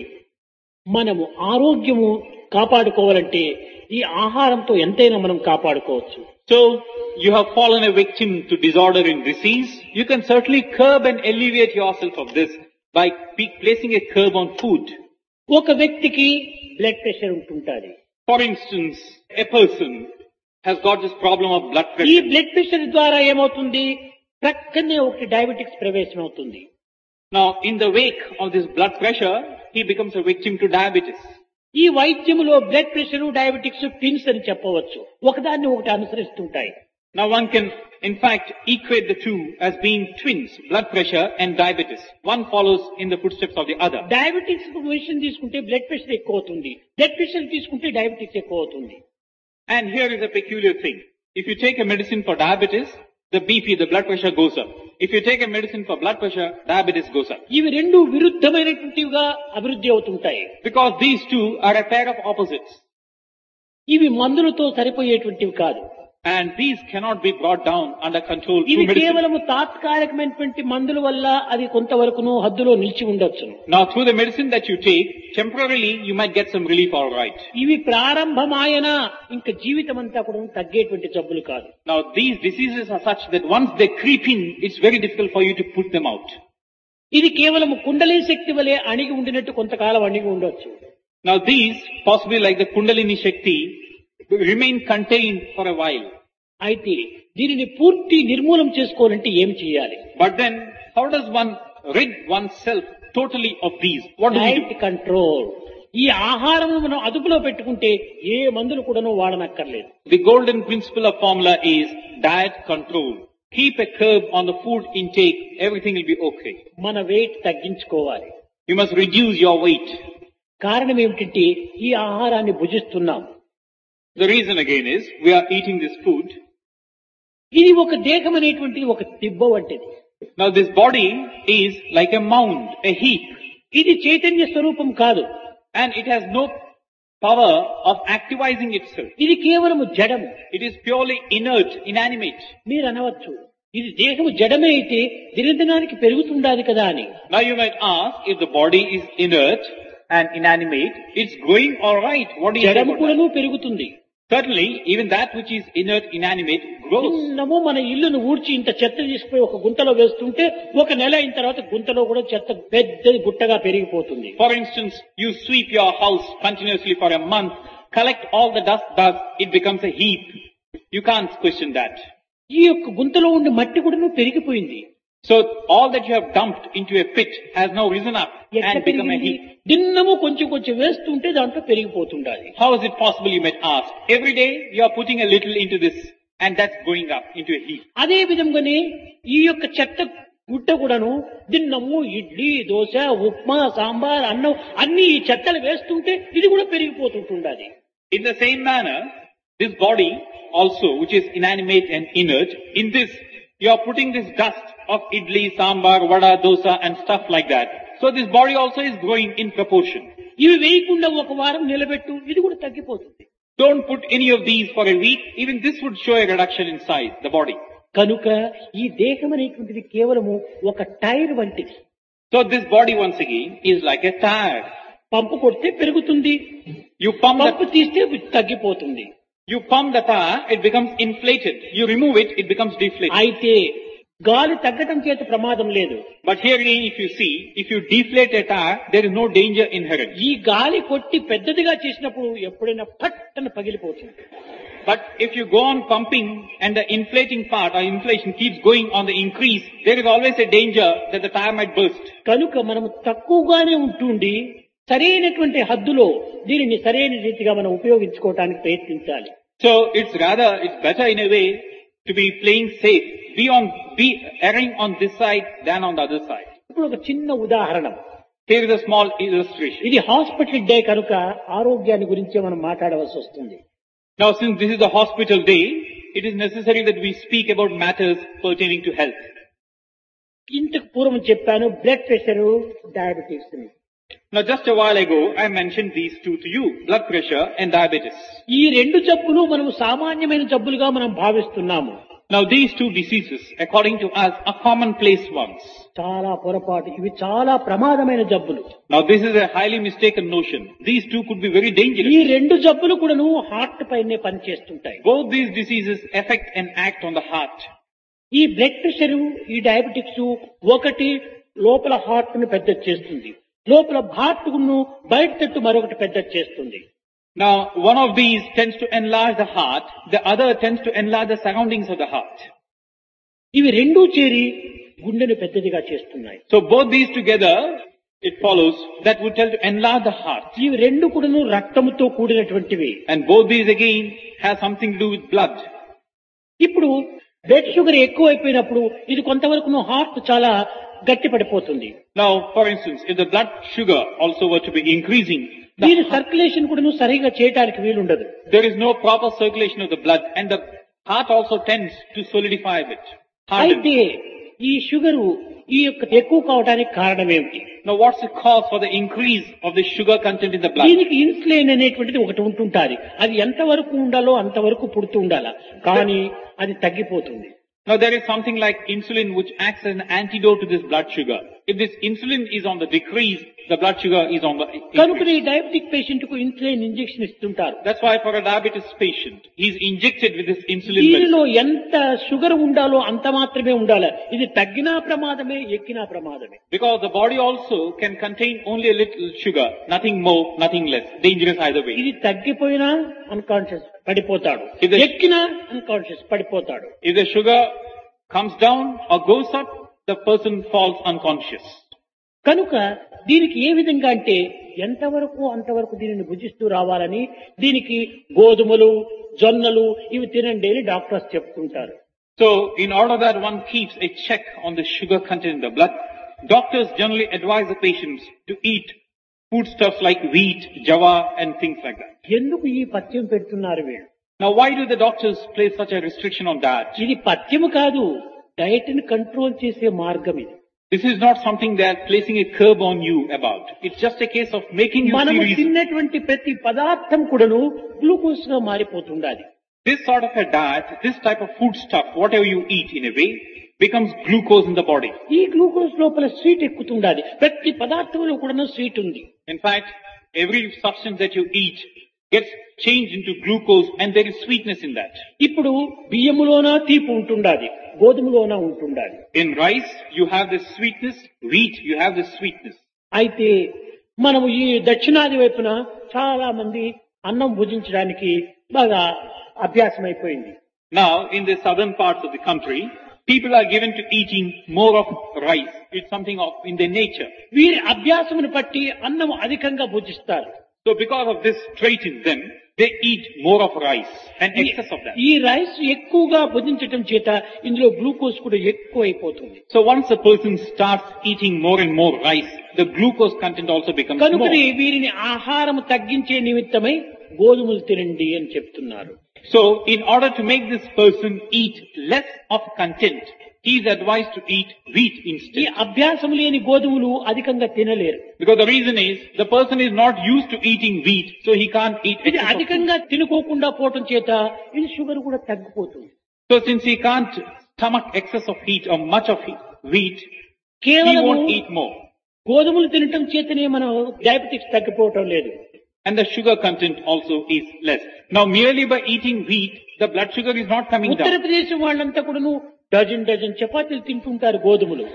మనము ఆరోగ్యము కాపాడుకోవాలంటే ఈ ఆహారంతో ఎంతైనా మనం కాపాడుకోవచ్చు. So you have fallen a victim to disorder and disease. You can certainly curb and alleviate yourself of this by pe- placing a curb on food. ఒక వ్యక్తికి బ్లడ్ ప్రెషర్ ఉంటుంటుంది. For instance, a person has got this problem of blood ఈ pressure. Blood pressure ద్వారా ఏమవుతుంది, ప్రక్కనే ఒకటి diabetics ప్రవేశం అవుతుంది. Now, in the wake of this blood pressure, he becomes a victim to diabetes. ఈ వైద్యములో బ్లడ్ ప్రెషర్ డయాబెటిక్స్ ట్విన్స్ అని చెప్పవచ్చు, ఒకదాన్ని ఒకటి అనుసరిస్తుంటాయి. Now one can, in fact, equate the two as being twins, blood pressure and diabetes. One follows in the footsteps of the other. Diabetics medicine తీసుకుంటే blood pressure ఎక్కువ అవుతుంది, blood pressure తీసుకుంటే diabetics ఎక్కువ అవుతుంది. And here is a peculiar thing. If you take a medicine for diabetes, the B P, the blood pressure goes up. If you take a medicine for blood pressure, diabetes goes up. ఇవి రెండు విరుద్ధమైనటువంటివిగా అభివృద్ధి అవుతుంటాయి. Because these two are a pair of opposites. ఇవి మందులతో సరిపోయేటువంటివి కాదు. And these cannot be brought down under control ఇది through medicine. కేవలము తాత్కాలికమైనటువంటి మందుల వల్ల అది కొంతవరకును హద్దులో నిలిచి ఉండొచ్చును. Now through the medicine that you take, temporarily you might get some relief, all right. ఇవి ప్రారంభమాయన ఇంకా జీవితం అంతా కూడా తగ్గేటువంటి జబ్బులు కాదు. Now these diseases are such that once they creep in, it's very difficult for you to put them out. ఇది కేవలము కుండలి శక్తి వలె అణిగి ఉండినట్టు కొంతకాలం అణిగి ఉండొచ్చు. Now these, possibly like the Kundalini Shakti, remain contained for a while. అయితే దీనిని పూర్తి నిర్మూలం చేసుకోవాలంటే ఏం చేయాలి? But then, how does one rid oneself totally of these? What do we diet do? Control. ఈ ఆహారము మనం అదుపులో పెట్టుకుంటే ఏ మందులు కూడాను వాడనక్కర్లేదు. The golden principle of formula is diet control. Keep a curb on the food intake, everything will be okay. మన వెయిట్ తగ్గించుకోవాలి. You must reduce your weight. కారణం ఏమిటంటే ఈ ఆహారాన్ని భుజిస్తున్నాం. The reason again is, we are eating this food. ఇది ఒక దేహం అనేటువంటిది ఒక దిబ్బ వంటిది. Now this body is like a mound, a heap, ఇది చైతన్య స్వరూపం కాదు. and it has no power of activizing itself. ఇది కేవలము జడము. It is purely inert, inanimate. మీరు అనవచ్చు, ఇది దేహము జడమే అయితే దినదినానికి పెరుగుతుండాలి కదా అని. Now you might ask, if the body is inert and inanimate, it's growing all right. What do you say జడము about that? కూడాను పెరుగుతుంది. Certainly, even that which is inert, inanimate grows. చిన్నము మన ఇల్లును ఊడ్చి ఇంత చెత్త తీసుకుపోయి ఒక గుంతలో వేస్తుంటే ఒక నెల అయిన తర్వాత గుంతలో కూడా చెత్త పెద్ద గుట్టగా పెరిగిపోతుంది. For instance, you sweep your house continuously for a month, collect all the dust, dust, it becomes a heap. You can't question that. ఈ యొక్క గుంతలో ఉండే మట్టి కూడాను పెరిగిపోయింది. So all that you have dumped into a pit has now risen up ఎట్లా and become a పెరిగింది? heap. దిన్నము కొంచెం కొంచెం వేస్తుంటే దాంట్లో పెరిగిపోతుండాలి. How is it possible, you might ask? Every day you are putting a little into this and that's going up into a heap. అదే విధంగానే ఈ యొక్క చెత్త గుట్ట కూడాను దిన్నము ఇడ్లీ, దోశ, ఉప్మా, సాంబార్, అన్నం అన్ని ఈ చెత్తలు వేస్తుంటే ఇది కూడా పెరిగిపోతుంటుండాలి. In the same manner, this body also, which is inanimate and inert, in this you are putting this dust of idli, sambar, vada, dosa and stuff like that. So this body also is growing in proportion. ఇవి వేయకుండా ఒక వారం నిలబెట్టు, ఇది కూడా తగ్గిపోతుంది. Don't put any of these for a week. Even this would show a reduction in size, the body. కనుక ఈ దేహం అనేటువంటిది కేవలము ఒక టైర్ వంటిది. So this body once again is like a tire. పంపు కొడితే పెరుగుతుంది, You pump పంపు the, తీస్తే తగ్గిపోతుంది. you pump the tire, it becomes inflated. You remove it, it becomes deflated. అయితే గాలి తగ్గటం చేత ప్రమాదం లేదు. But here again, if you see, if you deflate a tire, there is no danger inherent. ఈ గాలి కొట్టి పెద్దదిగా చేసినప్పుడు ఎప్పుడైనా పట్టన పగిలిపోతుంది. But if you go on pumping and the inflating part or inflation keeps going on the increase, there is always a danger that the tire might burst. కనుక మనం తక్కువగానే ఉంటుండి సరైనటువంటి హద్దులో దీనిని సరైన రీతిగా మనం ఉపయోగించుకోవడానికి ప్రయత్నించాలి. So it's rather, it's better in a way to be playing safe, be on, be erring on this side than on the other side. ఇప్పుడు ఒక చిన్న ఉదాహరణ. Here is a small illustration. ఇది హాస్పిటల్ డే కనుక ఆరోగ్యాన్ని గురించే మనం మాట్లాడవలసి వస్తుంది. Now since this is the hospital day, it is necessary that we speak about matters pertaining to health. ఇంతకు పూర్వం చెప్పాను blood pressure, diabetes. Now just a while ago, I mentioned these two to you, blood pressure and diabetes. ఈ రెండు జబ్బులు మనం సామాన్యమైన జబ్బులుగా మనం భావిస్తున్నాము. Now these two diseases, according to us, are commonplace ones. చాలా పొరపాటు, ఇవి చాలా ప్రమాదమైన జబ్బులు. Now this is a highly mistaken notion. These two could be very ఈ dangerous. రెండు జబ్బులు కూడాను హార్ట్ పైనే పనిచేస్తుంటాయి. Both these diseases affect and act on the heart. ఈ బ్లడ్ ప్రెషర్, ఈ డయాబెటిక్స్ ఒకటి లోపల హార్ట్ ను పెద్ద చేస్తుంది, లోపల హార్ట్ ను బయట తట్టు మరొకటి పెద్ద చేస్తుంది. Now, one of these tends to enlarge the heart, the other tends to enlarge the surroundings of the heart. ఇవి రెండూ చేరి గుండెను పెద్దదిగా చేస్తున్నాయి. So both these together, it follows, that would tell to enlarge the heart. ఇవి రెండు కూడాను రక్తముతో కూడినటువంటివి. And both these again have something to do with blood. ఇప్పుడు బ్లడ్ షుగర్ ఎక్కువైపోయినప్పుడు ఇది కొంతవరకు హార్ట్ చాలా గట్టిపడిపోతుంది. Now, for instance, if the blood sugar also were to be increasing, దీని the, సర్క్యులేషన్ కూడా సరిగా చేయడానికి వీలుండదు. there is no proper circulation of the blood, and the heart also tends to solidify a bit. harden. అయితే ఈ sugar ఈ యొక్క ఎక్కువ కావడానికి కారణం ఏమిటి? Now, what's the cause for the increase of the sugar content in the blood? దీనికి insulin అనేటువంటిది ఒకటి ఉంటుంటాది. అది ఎంతవరకు ఉండాలో అంతవరకు పుడుతూ ఉండాల, కానీ అది తగ్గిపోతుంది. Now, there is something like insulin which acts as an antidote to this blood sugar. If this insulin is on the decrease, the blood sugar is on the కనుక increase. ఈ డయాబెటిక్ పేషెంట్ కు insulin injection ఇస్తుంటారు. That's why for a diabetes patient, he's injected with this insulin దీనిలో medicine. ఎంత sugar ఉండాలో అంత మాత్రమే ఉండాలి. ఇది తగ్గినా ప్రమాదమే, ఎక్కినా ప్రమాదమే. Because the body also can contain only a little sugar, nothing more, nothing less. Dangerous either way. ఇది తగ్గిపోయినా అన్కాన్షియస్ పడిపోతాడు, ఇది- ఎక్కినా అన్కాన్షియస్ పడిపోతాడు. If the sugar comes down or goes up, the person falls unconscious. కనుక దీనికి ఏ విధంగా అంటే ఎంతవరకు అంతవరకు దీనిని భుజిస్తూ రావాలని దీనికి గోధుమలు, జొన్నలు ఇవి తినండి అని డాక్టర్స్ చెప్తుంటారు. So, in order that one keeps a check on the sugar content in the blood, doctors generally advise the patients to eat foodstuffs like wheat, java and things like that. ఎందుకు ఈ పథ్యం పెడుతున్నారు వీళ్ళు? Now, why do the doctors place such a restriction on diet? ఇది పథ్యము కాదు, diet ని control చేసే మార్గం ఇది. This is not something they are placing a curb on you about. It's just a case of making you మనము serious. తిన్నటువంటి ప్రతి పదార్థం కూడాను గ్లూకోజ్ గా మారిపోతుండాలి. This sort of a diet, this type of food stuff, whatever you eat in a way, becomes glucose in the body. ఈ glucose లోపల sweet ఎక్కుతుండాలి. ప్రతి పదార్థంలో కూడాను స్వీట్ ఉంది. In fact, every substance that you eat gets changed into glucose and there is sweetness in that. ఇప్పుడు బియ్యములోన తీపి ఉంటుండాలి, గోధుమలోన ఉంటుండాలి. In rice, you have this sweetness. Wheat, you have this sweetness. అయితే మనము ఈ దక్షిణాది వైపున చాలా మంది అన్నం భుజించడానికి బాగా అభ్యాసం అయిపోయింది. Now, in the southern parts of the country, people are given to eating more of rice. It's something of in their nature. వీరి అభ్యాసమును బట్టి అన్నం అధికంగా భుజిస్తారు. So because of this trait in them, they eat more of rice and excess of that. ఈ rice ఎక్కువగా భుజించటం చేత ఇందులో గ్లూకోజ్ కూడా ఎక్కువ అయిపోతుంది. So once a person starts eating more and more rice, the glucose content also becomes కనుకనే more. వీరిని ఆహారం తగ్గించే నిమిత్తమై గోధుమలు తినండి అని చెప్తున్నారు. So in order to make this person eat less of content, he is advised to eat wheat ఈ instead. అభ్యాసం లేని గోధుమలు అధికంగా తినలేరు. Because the reason is, the person is not used to eating wheat, so he can't eat ఇది excess of food. అధికంగా తినుకోకుండా పోవటం చేత ఇది షుగర్ కూడా తగ్గిపోతుంది. So since he can't stomach excess of heat or much of heat, wheat, he కేవలం won't eat more. గోధుమలు తినటం చేతనే మనం డయాబెటిక్స్ తగ్గిపోవటం లేదు. And the sugar content also is less. Now merely by eating wheat, the blood sugar is not coming down. Uttar Pradesh వాళ్ళంతా కూడాను dozen dozen చపాతీలు తింటుంటారు గోధుమలు.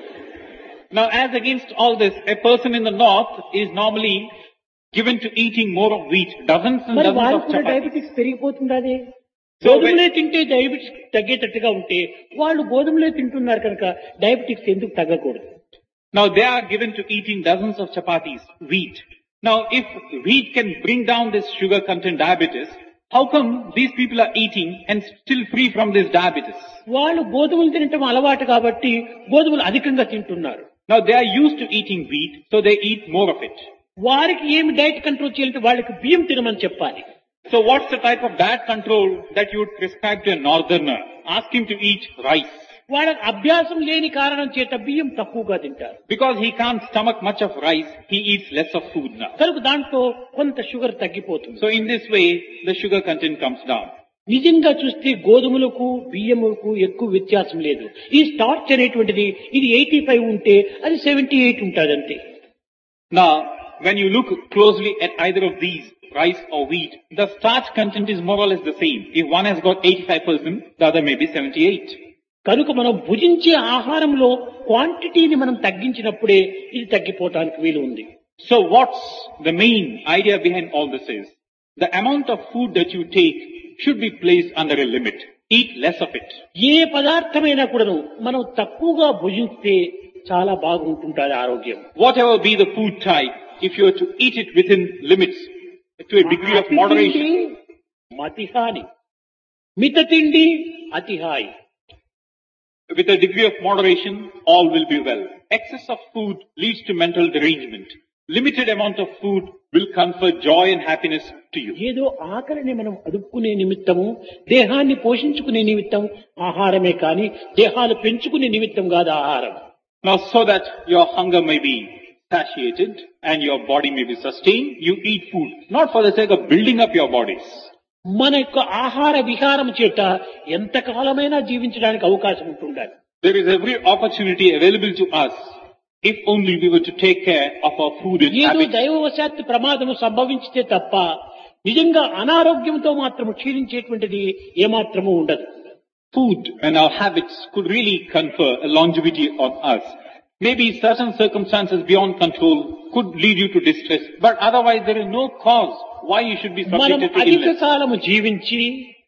Now as against all this, a person in the north is normally given to eating more of wheat, dozens and మరి dozens వారికి of కూడా chapati. Diabetics పెరిగిపోతుండాలి. So గోధుమలే when, తింటే డయాబెటిక్స్ తగ్గేటట్టుగా ఉంటే వాళ్ళు గోధుమలే తింటున్నారు కనుక డయాబెటిక్స్ ఎందుకు తగ్గకూడదు? now they are given to eating dozens of chapatis, wheat. Now if wheat can bring down this sugar content diabetes, how come these people are eating and still free from this diabetes? వాళ్ళు గోధుమలు తినటం అలవాటు కాబట్టి గోధుమలు అధికంగా తింటున్నారు. Now they are used to eating wheat, so they eat more of it. వారికి ఏమి డైట్ కంట్రోల్ చేయాలంటే వాళ్ళకి బియ్యం తినమని చెప్పాలి. So what's the type of diet control that you would prescribe to a northerner? Ask him to eat rice. వాళ్ళకి అభ్యాసం లేని కారణం చేత బియ్యం తక్కువగా తింటారు. Because he can't stomach much of rice, he eats less of food now. కనుక దాంట్లో కొంత షుగర్ తగ్గిపోతుంది. So in this way, the sugar content comes down. నిజంగా చూస్తే గోధుమలకు బియ్యములకు ఎక్కువ వ్యత్యాసం లేదు. ఈ స్టార్చ్ అనేటువంటిది ఇది ఎయిటీ ఫైవ్ ఉంటే అది సెవెంటీ ఎయిట్ ఉంటుంది అంతే. Now, when you look closely at either of these, rice or wheat, the starch content is more or less the same. If one has got eighty-five percent, the other may be seventy-eight. కనుక మనం భుజించే ఆహారంలో క్వాంటిటీని మనం తగ్గించినప్పుడే ఇది తగ్గిపోవటానికి వీలు ఉంది. So what's the main idea behind all this is? The amount of food that you take should be placed under a limit. Eat less of it. ఏ పదార్థమైనా కూడాను మనం తక్కువగా భుజిస్తే చాలా బాగుంటుంటుంది ఆరోగ్యం. Whatever be the food type, if you are to eat it within limits, to a degree of moderation. మతిహాని, మిత తిండి అతిహాయి. With a degree of moderation, all will be well. Excess of food leads to mental derangement. Limited amount of food will confer joy and happiness to you. ఏదో ఆకలిని మనం అదుపుకునే నిమిత్తము, దేహాన్ని పోషించుకునే నిమిత్తం ఆహారమే కాని దేహాలు పెంచుకునే నిమిత్తం కాదు ఆహారం. Now, so that your hunger may be satiated and your body may be sustained, you eat food, not for the sake of building up your bodies. మన యొక్క ఆహార విహారం చేత ఎంతకాలమైనా జీవించడానికి అవకాశం ఉంటుండాలి. There is every opportunity available to us if only we were to take care of our food and ఏదో habits. దైవవశాత్తు ప్రమాదము సంభవించితే తప్ప నిజంగా అనారోగ్యంతో మాత్రం క్షీణించేటువంటిది ఏమాత్రము ఉండదు. Food and our habits could really confer a longevity on us. Maybe certain circumstances beyond control could lead you to distress, but otherwise there is no cause why you should be మనం subjected to అధిక illness. కాలము జీవించి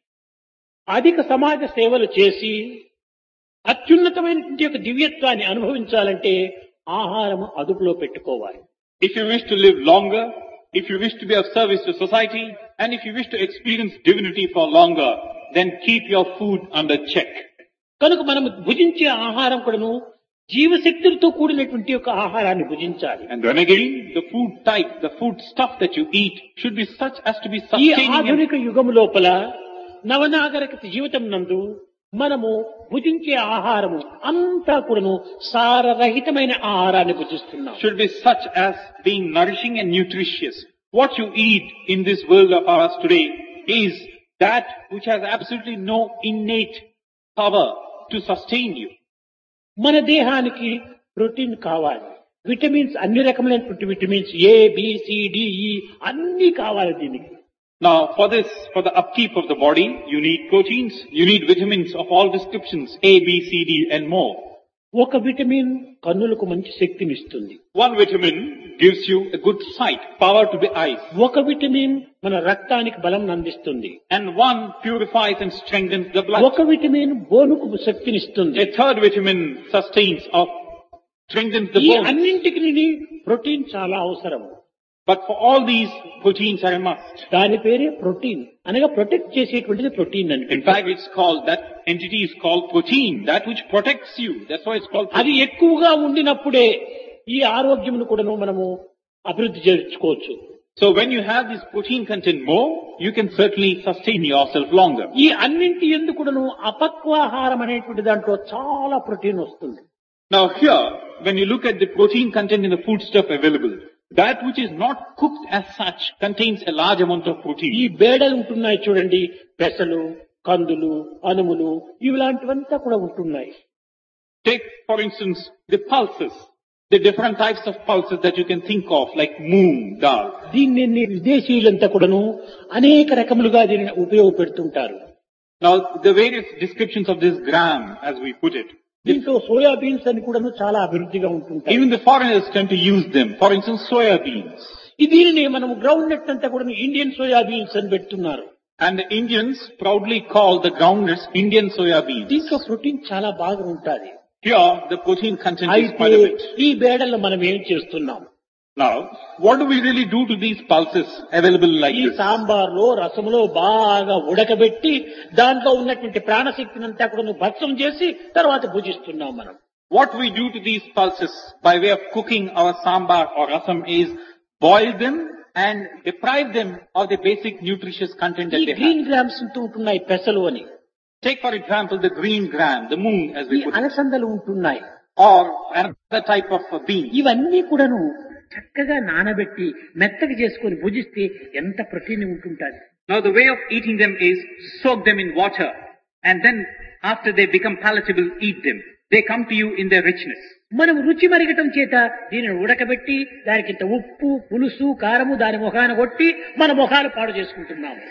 అధిక సమాజ సేవలు చేసి అత్యున్నతమైనటువంటి యొక్క దివ్యత్వాన్ని అనుభవించాలంటే ఆహారము అదుపులో పెట్టుకోవాలి. If you wish to live longer, if you wish to be of service to society, and if you wish to experience divinity for longer, then keep your food under check. కనుక మనం భుజించే ఆహారం కూడాను జీవశక్తులతో కూడినటువంటి యొక్క ఆహారాన్ని భుజించాలి. And then again, the food type, the food stuff that you eat should be such as to be ఈ sustaining. ఆధునిక యుగం లోపల నవనాగరిక జీవితం నందు మనము భుజించే ఆహారము అంతా కూడాను సారరహితమైన ఆహారాన్ని భుజిస్తున్నాం. Should be such as being nourishing and nutritious. What you eat in this world of ours today is that which has absolutely no innate power to sustain you. మన దేహానికి ప్రోటీన్ కావాలి, విటమిన్స్ అన్ని రకములైనటువంటి vitamins A B C D E అన్ని కావాలి దీనికి. Now, for this, for the upkeep of the body, you need proteins, you need vitamins of all descriptions, A, B, C, D and more. ఒక vitamin కన్నులకు మంచి శక్తిని ఇస్తుంది. One vitamin gives you a good sight, power to the eyes. ఒక vitamin మన రక్తానికి బలం అందిస్తుంది. And one purifies and strengthens the blood. ఒక విటమిన్ బోనుకు శక్తిని ఇస్తుంది. A third vitamin sustains or strengthens the ఈ bones. అన్నింటికి ప్రోటీన్ చాలా అవసరం. But for all these, proteins are a must. దాని పేరే ప్రోటీన్ అనగా ప్రొటెక్ట్ చేసేటువంటిది ప్రోటీన్ అని. In fact, it's called, that entity is called protein, that which protects you. That's why it's called అది protein. ఎక్కువగా ఉండినప్పుడే ఈ ఆరోగ్యమును కూడాను మనము అభివృద్ధి చేసుకోవచ్చు. So when you have this protein content more, you can certainly sustain yourself longer. ఈ అన్నింటి ఎందుకు కూడాను అపక్వాహారం అనేటువంటి దాంట్లో చాలా ప్రోటీన్ వస్తుంది. Now here, when you look at the protein content in the foodstuff available, that which is not cooked as such contains a large amount of ఈ protein. బేడలు ఉంటున్నాయి చూడండి, పెసలు, కందులు, అనుములు ఇలాంటివంతా కూడా ఉంటున్నాయి. Take, for instance, the pulses, the different types of pulses that you can think of, like moong dal. దీన్ని విదేశీయులంతా కూడాను అనేక రకములుగా దీనిని ఉపయోగపెడుతుంటారు. Now, the various descriptions of this gram, as we put it, దీంట్లో సోయా బీన్స్ అని కూడాను చాలా అభివృద్ధిగా ఉంటుంటాయి. even the foreigners tend to use them. For instance, soya beans. ఈ దీనిని మనం గ్రౌండ్ నట్ అంతా కూడా ఇండియన్ సోయా బీన్స్ అని పెడుతున్నారు. And the Indians proudly call the groundnuts Indian soya beans. దీంట్లో ప్రోటీన్ చాలా బాగా ఉంటుంది. Here, the protein content is అయితే quite a bit. ఈ బేడల్లో మనం ఏం చేస్తున్నాం? Now, what do we really do to these pulses available like ఈ this? సాంబార్లో రసములో బాగా ఉడకబెట్టి దాంట్లో ఉన్నటువంటి ప్రాణశక్తిని అంతా కూడా భస్మం చేసి తర్వాత భుజిస్తున్నాం మనం. What we do to these pulses by way of cooking our sambar or rasam is boil them and deprive them of the basic nutritious content ఈ that they have. Green grams ఉంటున్నాయి పెసలు అని, Take for example the green gram, the moong as ఈ we put it, అలసందలు ఉంటున్నాయి. or another type of uh, bean. ఇవన్నీ కూడాను చక్కగా నానబెట్టి మెత్తగా చేసుకొని భుజిస్తే ఎంత ప్రోటీన్ ఉంటుంటుంది. Now the way of eating them is soak them in water and then after they become palatable, eat them. They come to you in their richness. మనం రుచి మరిగటం చేత దీనిని ఉడకబెట్టి దానికి ఇంత ఉప్పు పులుసు కారము దాని ముఖాన కొట్టి మన ముఖాలు పాడు చేసుకుంటున్నాము.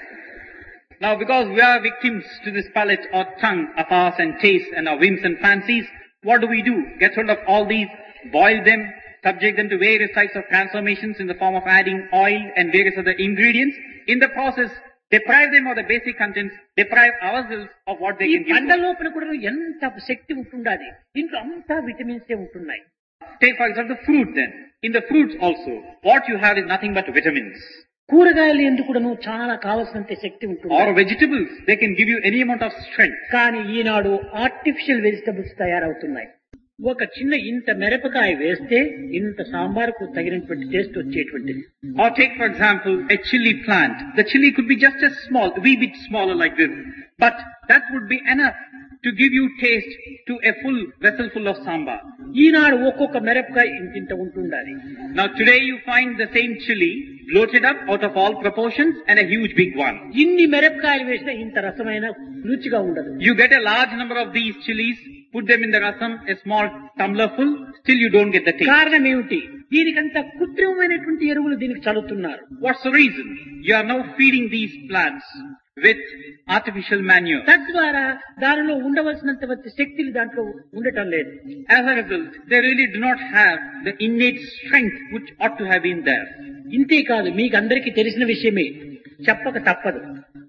Now because we are victims to this palate or tongue of ours and taste and our whims and fancies, what do we do? Get hold of all these, boil them, subject them to various types of transformations in the form of adding oil and various other ingredients. In the process, deprive them of the basic contents, deprive ourselves of what they ఈ can give. పండ్ల to us. లోపల కూడా ఎంత శక్తి ఉంటుండాలి, దీంట్లో అంతా vitamins ఉంటున్నాయి. Take for example the fruit then. In the fruits also, what you have is nothing but vitamins. కూరగాయలు ఎందుకు కూడాను చాలా కావలసినంత శక్తి ఉంటుంది. Or vegetables, they can give you any amount of strength. కానీ ఈనాడు ఆర్టిఫిషియల్ వెజిటబుల్స్ తయారవుతున్నాయి. ఒక చిన్న ఇంత మిరపకాయ వేస్తే ఇంత సాంబార్కు తగినటువంటి టేస్ట్ వచ్చేటువంటిది. Or take for example a chili plant. The chili could be just a small, a wee bit smaller like this. But that would be enough to give you taste to a full vessel full of sambar. ఈనాడు ఒక్కొక్క మిరపకాయ ఇంత ఉంటుండాలి. Now today you find the same chili bloated up out of all proportions and a huge big one. ఇన్ని మిరపకాయలు వేసినా ఇంత రసమైన రుచిగా ఉండదు. You get a large number of these chilies, put them in the rasam, a small tumbler full, still you don't get the taste. కారణం ఏమిటి? దీనికంతా కృత్రిమమైనటువంటి ఎరువులు దీనికి చల్లుతున్నారు. What's the reason? You are now feeding these plants with artificial manure. తద్వారా దానిలో ఉండవలసినంత శక్తులు దాంట్లో ఉండటం లేదు. As a result, they really do not have the innate strength which ought to have been there. ఇంతే కాదు, మీకు అందరికీ తెలిసిన విషయమే, చెప్పక తప్పదు.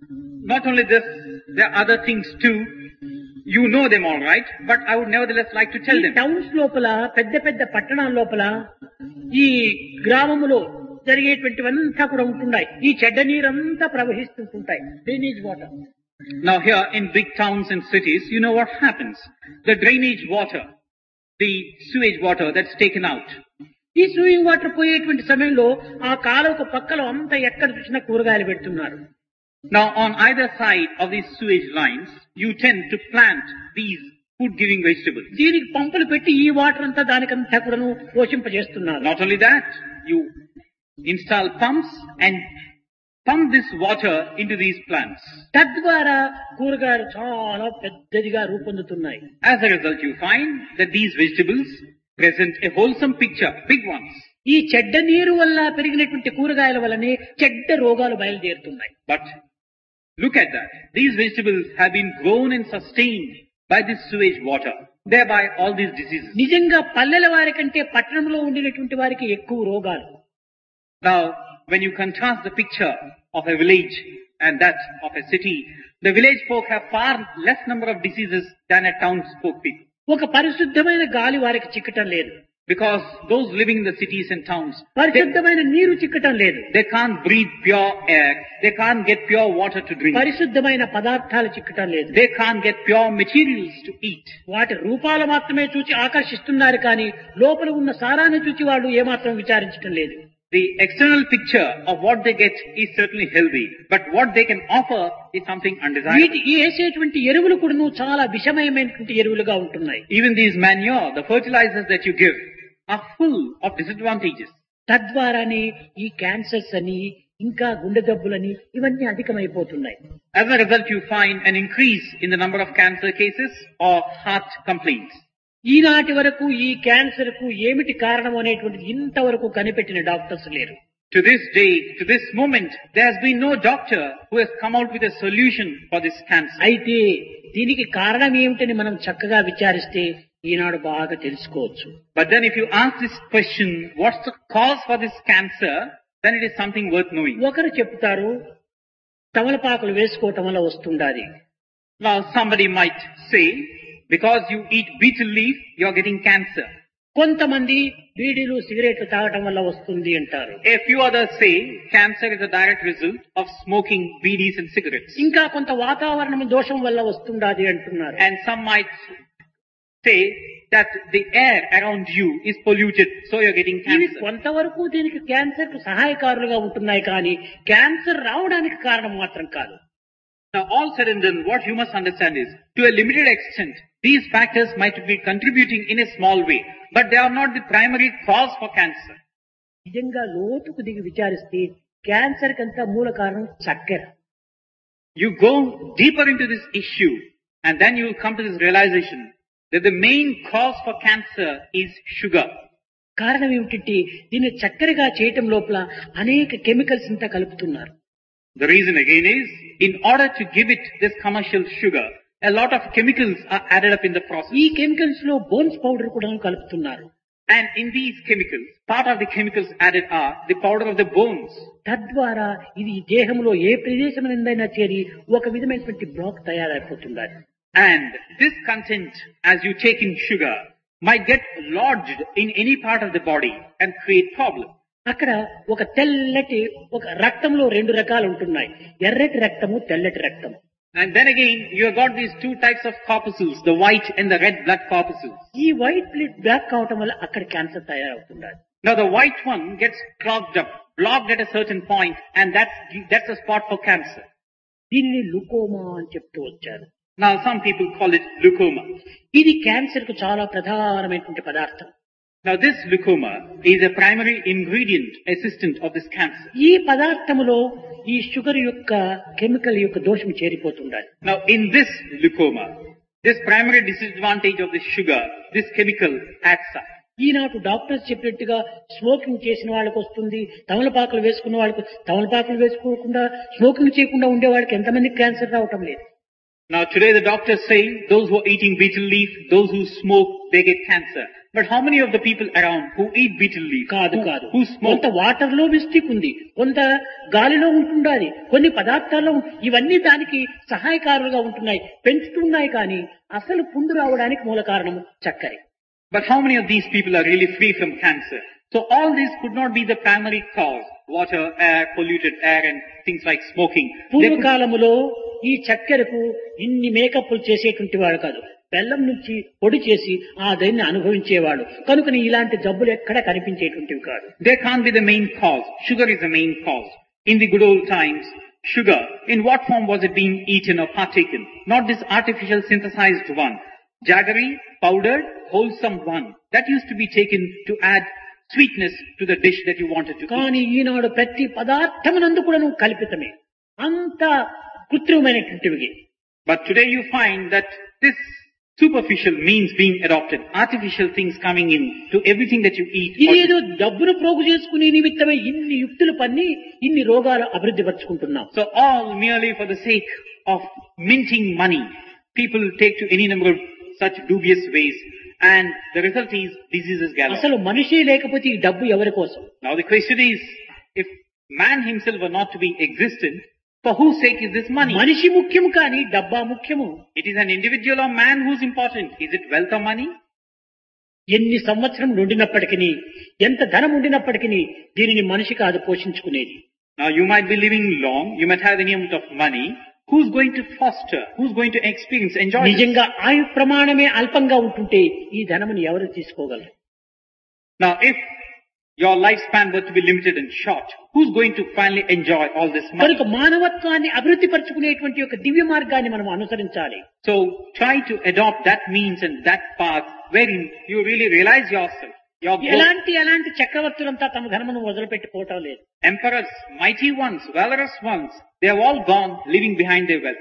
Not only this, there are other things too. You know them all right, but I would nevertheless like to tell them. Towns లోపల, పెద్ద పెద్ద పట్టణాల లోపల ఈ గ్రామములో జరిగేటువంటివంతా కూడా ఉంటున్నాయి. ఈ చెడ్డ నీరంతా ప్రవహిస్తుంటాయి, drainage water. Now here in big towns and cities, you know what happens. The drainage water, the sewage water that's taken out. ఈ సూయింగ్ వాటర్ పోయేటువంటి సమయంలో ఆ కాలువకు పక్కలో అంతా ఎక్కడ చూసినా కూరగాయలు పెడుతున్నారు. Now on either side of these sewage lines, you tend to plant these food-giving vegetables. దీనికి పంపులు పెట్టి ఈ వాటర్ అంతా దానికంతా కూడాను పోషింపజేస్తున్నారు. Not only that, you install pumps and pump this water into these plants. తద్వారా కూరగాయలు చాలా పెద్దదిగా రూపొందుతున్నాయి. As a result, you find that these vegetables present a wholesome picture, big ones. ఈ చెడ్డ నీరు వల్ల పెరిగినటువంటి కూరగాయల వల్లనే చెడ్డ రోగాలు బయలుదేరుతున్నాయి. But look at that. These vegetables have been grown and sustained by this sewage water. Thereby all these diseases. నిజంగా పల్లెల వారి కంటే పట్టణంలో ఉండినటువంటి వారికి ఎక్కువ రోగాలు. Now, when you contrast the picture of a village and that of a city, the village folk have far less number of diseases than a townsfolk people. ఒక పరిశుద్ధమైన గాలి వారికి చిక్కటం లేదు. Because those living in the cities and towns, they, పరిశుద్ధమైన నీరు చిక్కటం లేదు. they can't breathe pure air. They can't get pure water to drink. పరిశుద్ధమైన పదార్థాలు చిక్కటం లేదు. They can't get pure materials to eat. వాటి రూపాలు మాత్రమే చూసి ఆకర్షిస్తున్నారు కానీ లోపల ఉన్న సారాన్ని చూసి వాళ్ళు ఏమాత్రం విచారించడం లేదు. The external picture of what they get is certainly healthy, but what they can offer is something undesirable. వీటి వేసేటువంటి ఎరువులు కూడా చాలా విషమయమైనటువంటి ఎరువులుగా ఉంటున్నాయి. Even these manure, the fertilizers that you give, are full of disadvantages. తద్వారానే ఈ క్యాన్సర్స్ అని ఇంకా గుండె జబ్బులని ఇవన్నీ అధికమైపోతున్నాయి. As a result, you find an increase in the number of cancer cases or heart complaints. ఈనాటి వరకు ఈ క్యాన్సర్ కు ఏమిటి కారణం అనేటువంటిది ఇంతవరకు కనిపెట్టిన డాక్టర్స్ లేరు. To this day, to this moment, there has been no doctor who has come out with a solution for this cancer. అయితే దీనికి కారణం ఏమిటని మనం చక్కగా విచారిస్తే ఈనాడు బాగా తెలుసుకోవచ్చు. But then if you ask this question, what's the cause for this cancer, then it is something worth knowing. ఒకరు చెప్తారు తమలపాకులు వేసుకోవటం వల్ల వస్తుండాలి. Now somebody might say, because you eat betel leaf, you are getting cancer. కొంతమంది బీడీలు సిగరెట్లు తాగటం వల్ల వస్తుంది అంటారు. A few others say cancer is a direct result of smoking beedies and cigarettes. ఇంకా కొంత వాతావరణం దోషం వల్ల వస్తుండాది అంటున్నారు. And some might say that the air around you is polluted, so you're getting ఇవి cancer. కొంతవరకు దీనికి క్యాన్సర్ కు సహాయకారులుగా ఉంటున్నాయి కానీ క్యాన్సర్ రావడానికి కారణం మాత్రం కాదు. Now all said and done, what you must understand is, to a limited extent, these factors might be contributing in a small way, but they are not the primary cause for cancer. నిజంగా లోతుకు దిగి విచారిస్తే cancer కంతా మూల కారణం చక్కెర. You go deeper into this issue and then you will come to this realization that the main cause for cancer is sugar. కారణం ఏమిటంటే దీన్ని చక్కెరగా చేయటం లోపల అనేక కెమికల్స్ అంతా కలుపుతున్నారు. The reason again is, in order to give it this commercial sugar, a lot of chemicals are added up in the process. ఈ chemicals లో బోన్స్ పౌడర్ కూడా కలుపుతున్నారు. And in these chemicals, part of the chemicals added are the powder of the bones. తద్వారా ఇది ఈ దేహంలో ఏ ప్రదేశం నిందైనా చేరి ఒక విధమైనటువంటి బ్లాక్ తయారైపోతుంది. And this content, as you take in sugar, might get lodged in any part of the body and create problems. అక్కడ ఒక తెల్లటి ఒక రక్తంలో రెండు రకాలు ఉంటున్నాయి, ఎర్రటి రక్తము, తెల్లటి రక్తము. And then again, you have got these two types of corpuscles, the white and the red blood corpuscles. ఈ వైట్ బ్లడ్ బ్లాక్ కావటం వల్ల అక్కడ క్యాన్సర్ తయారవుతుంది. Now the white one gets clogged up, blocked at a certain point, and that's, that's a spot for cancer. దీన్ని లుకోమా అని చెప్తూ వచ్చారు. Now some people call it leukoma. ఇది క్యాన్సర్ కు చాలా ప్రధానమైనటువంటి పదార్థం. Now this leukoma is a primary ingredient, assistant of this cancer. ఈ పదార్థములో ఈ షుగర్ యొక్క కెమికల్ యొక్క దోషం చేరిపోతుండాలి. Now in this leukoma, this primary disadvantage of this sugar, this chemical adds up. ఈనాడు డాక్టర్స్ చెప్పినట్టుగా స్మోకింగ్ చేసిన వాళ్ళకి వస్తుంది, తమలపాకులు వేసుకున్న వాళ్ళకి, తమలపాకులు వేసుకోకుండా స్మోకింగ్ చేయకుండా ఉండే వాళ్ళకి ఎంతమంది క్యాన్సర్ రావటం లేదు. Now today the doctors say those who are eating betel leaf, those who smoke, they get cancer. But how many of the people around who eat betel leaf, కాదు who, కాదు who smoke? కొంత water లో mistake ఉంది, కొంత గాలిలో ఉంటుండాలి, కొన్ని పదార్థాల్లో ఉం- ఇవన్నీ దానికి సహాయకారులుగా ఉంటున్నాయి, పెంచుతున్నాయి. కానీ అసలు పుండు రావడానికి మూల కారణము చక్కెర. But how many of these people are really free from cancer? So all this could not be the primary cause. Water, air, polluted air and things like smoking. They could- పూర్వకాలములో ఈ చక్కెరకు ఇన్ని మేకప్లు చేసేటువంటి వాడు కాదు, బెల్లం నుంచి పొడి చేసి ఆ దాన్ని అనుభవించేవాడు. కనుక ఇలాంటి జబ్బులు ఎక్కడ కనిపించేటువంటివి కాదు. They can't be the main cause. Sugar is the main cause. In the good old times, sugar, in what form was it being eaten or partaken? Not this artificial synthesized one. Jaggery, powdered, wholesome one. That used to be taken to add sweetness to the dish that you wanted to eat. కానీ ఈనాడు ప్రతి పదార్థమునందు కూడా నువ్వు కల్పితమే, అంత కృత్రిమమైనటువంటివి. But today you find that this superficial means being adopted. Artificial things coming in to everything that you eat. or ఇది ఏదో డబ్బును ప్రోగు చేసుకునే నిమిత్తమే ఇన్ని యుక్తులు పన్ని ఇన్ని రోగాలు అభివృద్ధి పరుచుకుంటున్నాం. So all merely for the sake of minting money, people take to any number of such dubious ways, and the result is diseases galore. అసలు మనిషి లేకపోతే ఈ డబ్బు ఎవరి కోసం? Now the question is, if man himself were not to be existent, for whose sake is this money? మనిషి ముఖ్యము కానీ డబ్బా ముఖ్యము. It is an individual or man who's important. Is it wealth or money? ఎన్ని సంవత్సరం ఉండినప్పటికీ, ఎంత ధనం ఉండినప్పటికీ దీనిని మనిషి కాదు పోషించుకునేది. Now you might be living long, you might have any amount of money. Who's going to foster? Who's going to experience, enjoy this? నిజంగా ఆయు ప్రమాణమే అల్పంగా ఉంటుంటే ఈ ధనముని ఎవరు తీసుకోగలరు? Now if your lifespan were to be limited and short, who's going to finally enjoy all this money? కనుక మానవత్వాన్ని అభివృద్ధి పరుచుకునేటువంటి ఒక దివ్య మార్గాన్ని మనం అనుసరించాలి. So try to adopt that means and that path wherein you really realize yourself. Your growth. ఎలాంటి ఎలాంటి చక్రవర్తులంతా తమ ధనమును వదిలిపెట్టిపోవటం లేదు. Emperors, mighty ones, valorous ones, they have all gone leaving behind their wealth.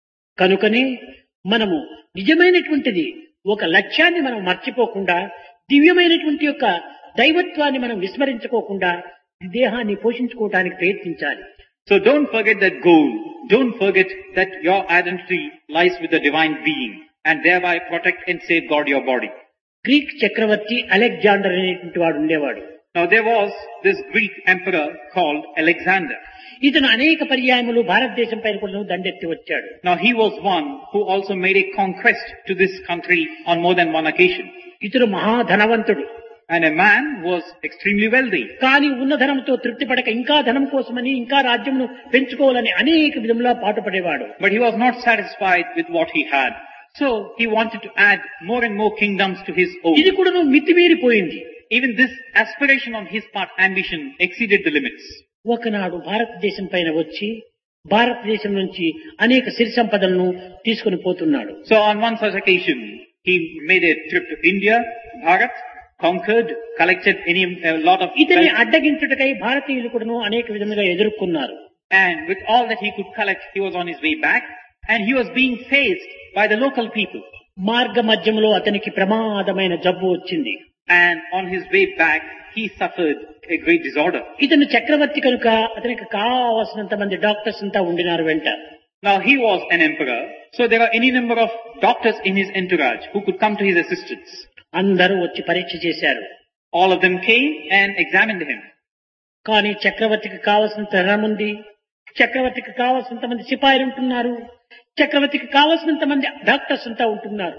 కనుకనే మనము నిజమైనటువంటిది ఒక లక్ష్యాన్ని మనం మర్చిపోకుండా, దివ్యమైనటువంటి యొక్క దైవత్వాన్ని మనం విస్మరించుకోకుండా దేహాన్ని పోషించుకోవడానికి ప్రయత్నించాలి. So don't forget that goal. Don't forget that your identity lies with the divine being and thereby protect and safeguard your body. Greek చక్రవర్తి అలెగ్జాండర్ అనేటువంటి వాడు ఉండేవాడు. Now there was this Greek emperor called Alexander. ఇతను అనేక పర్యాయములు భారతదేశం పైన కూడా దండెత్తి వచ్చాడు. Now he was one who also made a conquest to this country on more than one occasion. ఇతడు మహాధనవంతుడు. And a man was extremely wealthy. కానీ ఉన్న ధనంతో తృప్తి పడక ఇంకా ధనం కోసమని, ఇంకా రాజ్యమును పెంచుకోవాలని అనేక విధములా పాటుపడేవాడు. But he was not satisfied with what he had. So he wanted to add more and more kingdoms to his own. ఇది కూడా మితిమీరిపోయింది. Even this aspiration on his part, ambition, exceeded the limits. ఒకనాడు భారతదేశం పైన వచ్చి భారతదేశం నుంచి అనేక సిరి సంపదలను తీసుకుని పోతున్నాడు. So on one such occasion, he made a trip to India, Bharat, conquered, collected any, a lot of ఇతని wealth, అడ్డగించుటకై భారతీయులు కూడాను అనేక విధములుగా ఎదుర్కొన్నారు. and with all that he could collect, he was on his way back, and he was being faced by the local people. మార్గ మధ్యంలో అతనికి ప్రమాదమైన జబ్బు వచ్చింది. And on his way back, he suffered a great disorder. ఇతను చక్రవర్తి కనుక అతనికి కావలసినంత మంది డాక్టర్స్ అంతా ఉండినారు వెంట. Now he was an emperor, so there were any number of doctors in his entourage who could come to his assistance. అందరూ వచ్చి పరీక్ష చేశారు. All of them came and examined him. కానీ చక్రవర్తికి కావలసినంత ధనం ఉంది, చక్రవర్తికి కావలసినంత మంది సిపాయిలు ఉంటున్నారు, చక్రవర్తికి కావలసినంత మంది డాక్టర్స్ అంతా ఉంటున్నారు.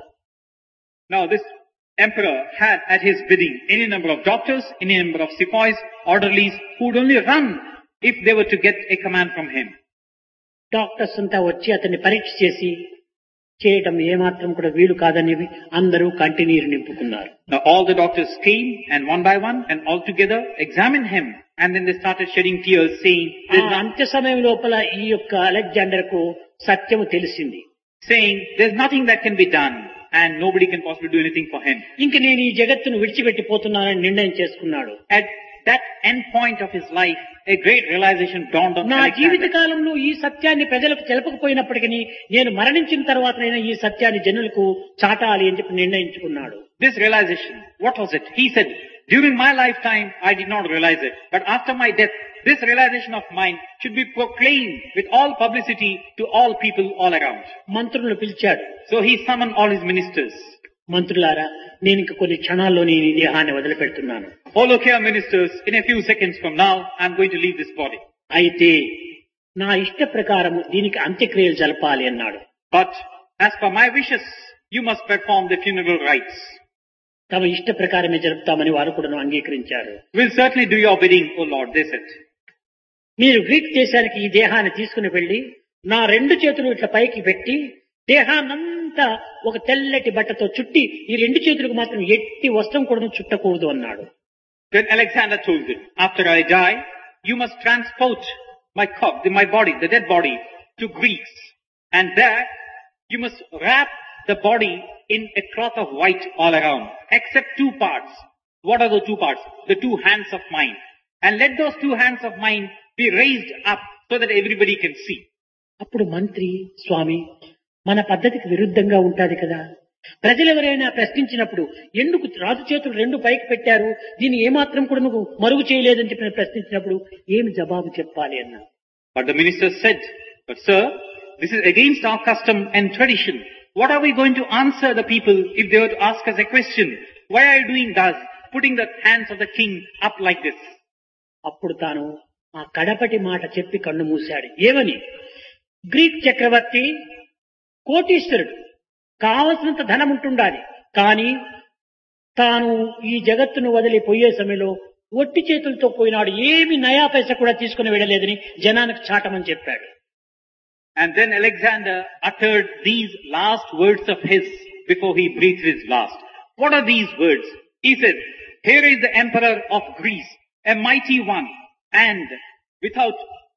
Now this emperor had at his bidding any number of doctors, any number of sepoys, orderlies who would only run if they were to get a command from him. Doctors అంతా వచ్చి అతన్ని పరీక్ష చేసి చేయటం ఏమాత్రం కూడా వీలు కాదని అందరూ కంటి నీరు నింపుకున్నారు. Now all the doctors came and one by one and all together examined him, and then they started shedding tears saying, ఆ అంత్య సమయం లోపల ఈ యొక్క అలెగ్జాండర్ కు సత్యము తెలిసింది. saying there's nothing that can be done and nobody can possibly do anything for him. ఇంక నేను ఈ జగత్తును విడిచిపెట్టిపోతున్నానని నిర్ణయం చేసుకున్నాడు. At that end point of his life, a great realization dawned on నా జీవిత Alexander. కాలంలో ఈ సత్యాన్ని ప్రజలకు తెలపకపోయినప్పటికీ నేను మరణించిన తర్వాతనైనా ఈ సత్యాన్ని జనులకు చాటాలి అని చెప్పి నిర్ణయించుకున్నాడు. This realization, what was it? He said, during my lifetime, I did not realize it. But after my death, this realization of mine should be proclaimed with all publicity to all people all around. మంత్రులను పిలిచాడు. So he summoned all his ministers. మంత్రులారా, నేను ఇంక కొన్ని క్షణాల్లో నేను ఈ దేహాన్ని వదిలిపెడుతున్నాను. Oh, look here, ministers, in a few seconds from now, I'm going to leave this body. అయితే నా ఇష్ట ప్రకారం దీనికి అంత్యక్రియలు జరపాలి అన్నాడు. But as per my wishes, you must perform the funeral rites. తమ ఇష్ట ప్రకారమే జరుపుతామని వారు కూడా అంగీకరించారు. We'll certainly do your bidding, O Lord, they said. మీరు గ్రీక్ దేశానికి ఈ దేహాన్ని తీసుకుని వెళ్లి నా రెండు చేతులు ఇట్లా పైకి పెట్టి దేహాన్నంతా ఒక తెల్లటి బట్టతో చుట్టి ఈ రెండు చేతులకు మాత్రం ఎట్టి వస్త్రం కూడా చుట్టకూడదు అన్నాడు. Then Alexander told him, after I die, you must transport my corpse, my body, the dead body, to Greece. And there, you must wrap the body in a cloth of white all around, except two parts. What are the two parts? The two hands of mine. And let those two hands of mine be raised up so that everybody can see. అప్పుడు మంత్రి, స్వామి, మన పద్ధతికి విరుద్ధంగా ఉంటాది కదా, ప్రజలు ఎవరైనా ప్రశ్నించినప్పుడు ఎందుకు రాజు చేతులు రెండు పైకి పెట్టారు, దీన్ని ఏమాత్రం కూడా నువ్వు మరుగు చేయలేదని చెప్పి ప్రశ్నించినప్పుడు ఏమి జవాబు చెప్పాలి అన్నా. But the minister said, but sir, this is against our custom and tradition. What are we going to answer the people if they were to ask us a question? Why are you doing thus, putting the hands of the king up like this? అప్పుడు తాను ఆ కడపటి మాట చెప్పి కన్ను మూశాడు. ఏమని? Greek చక్రవర్తి కోటీశ్వరుడు, కావలసినంత ధనం ఉంటుండాలి, కానీ తాను ఈ జగత్తును వదిలిపోయే సమయంలో ఒట్టి చేతులతో పోయినాడు, ఏమి నయా పైసా కూడా తీసుకుని వెళ్ళలేదని జనానికి చాటమని చెప్పాడు. And then Alexander uttered these last words of his before he breathed his last. What are these words? He said, here is the emperor of Greece, a mighty one, and without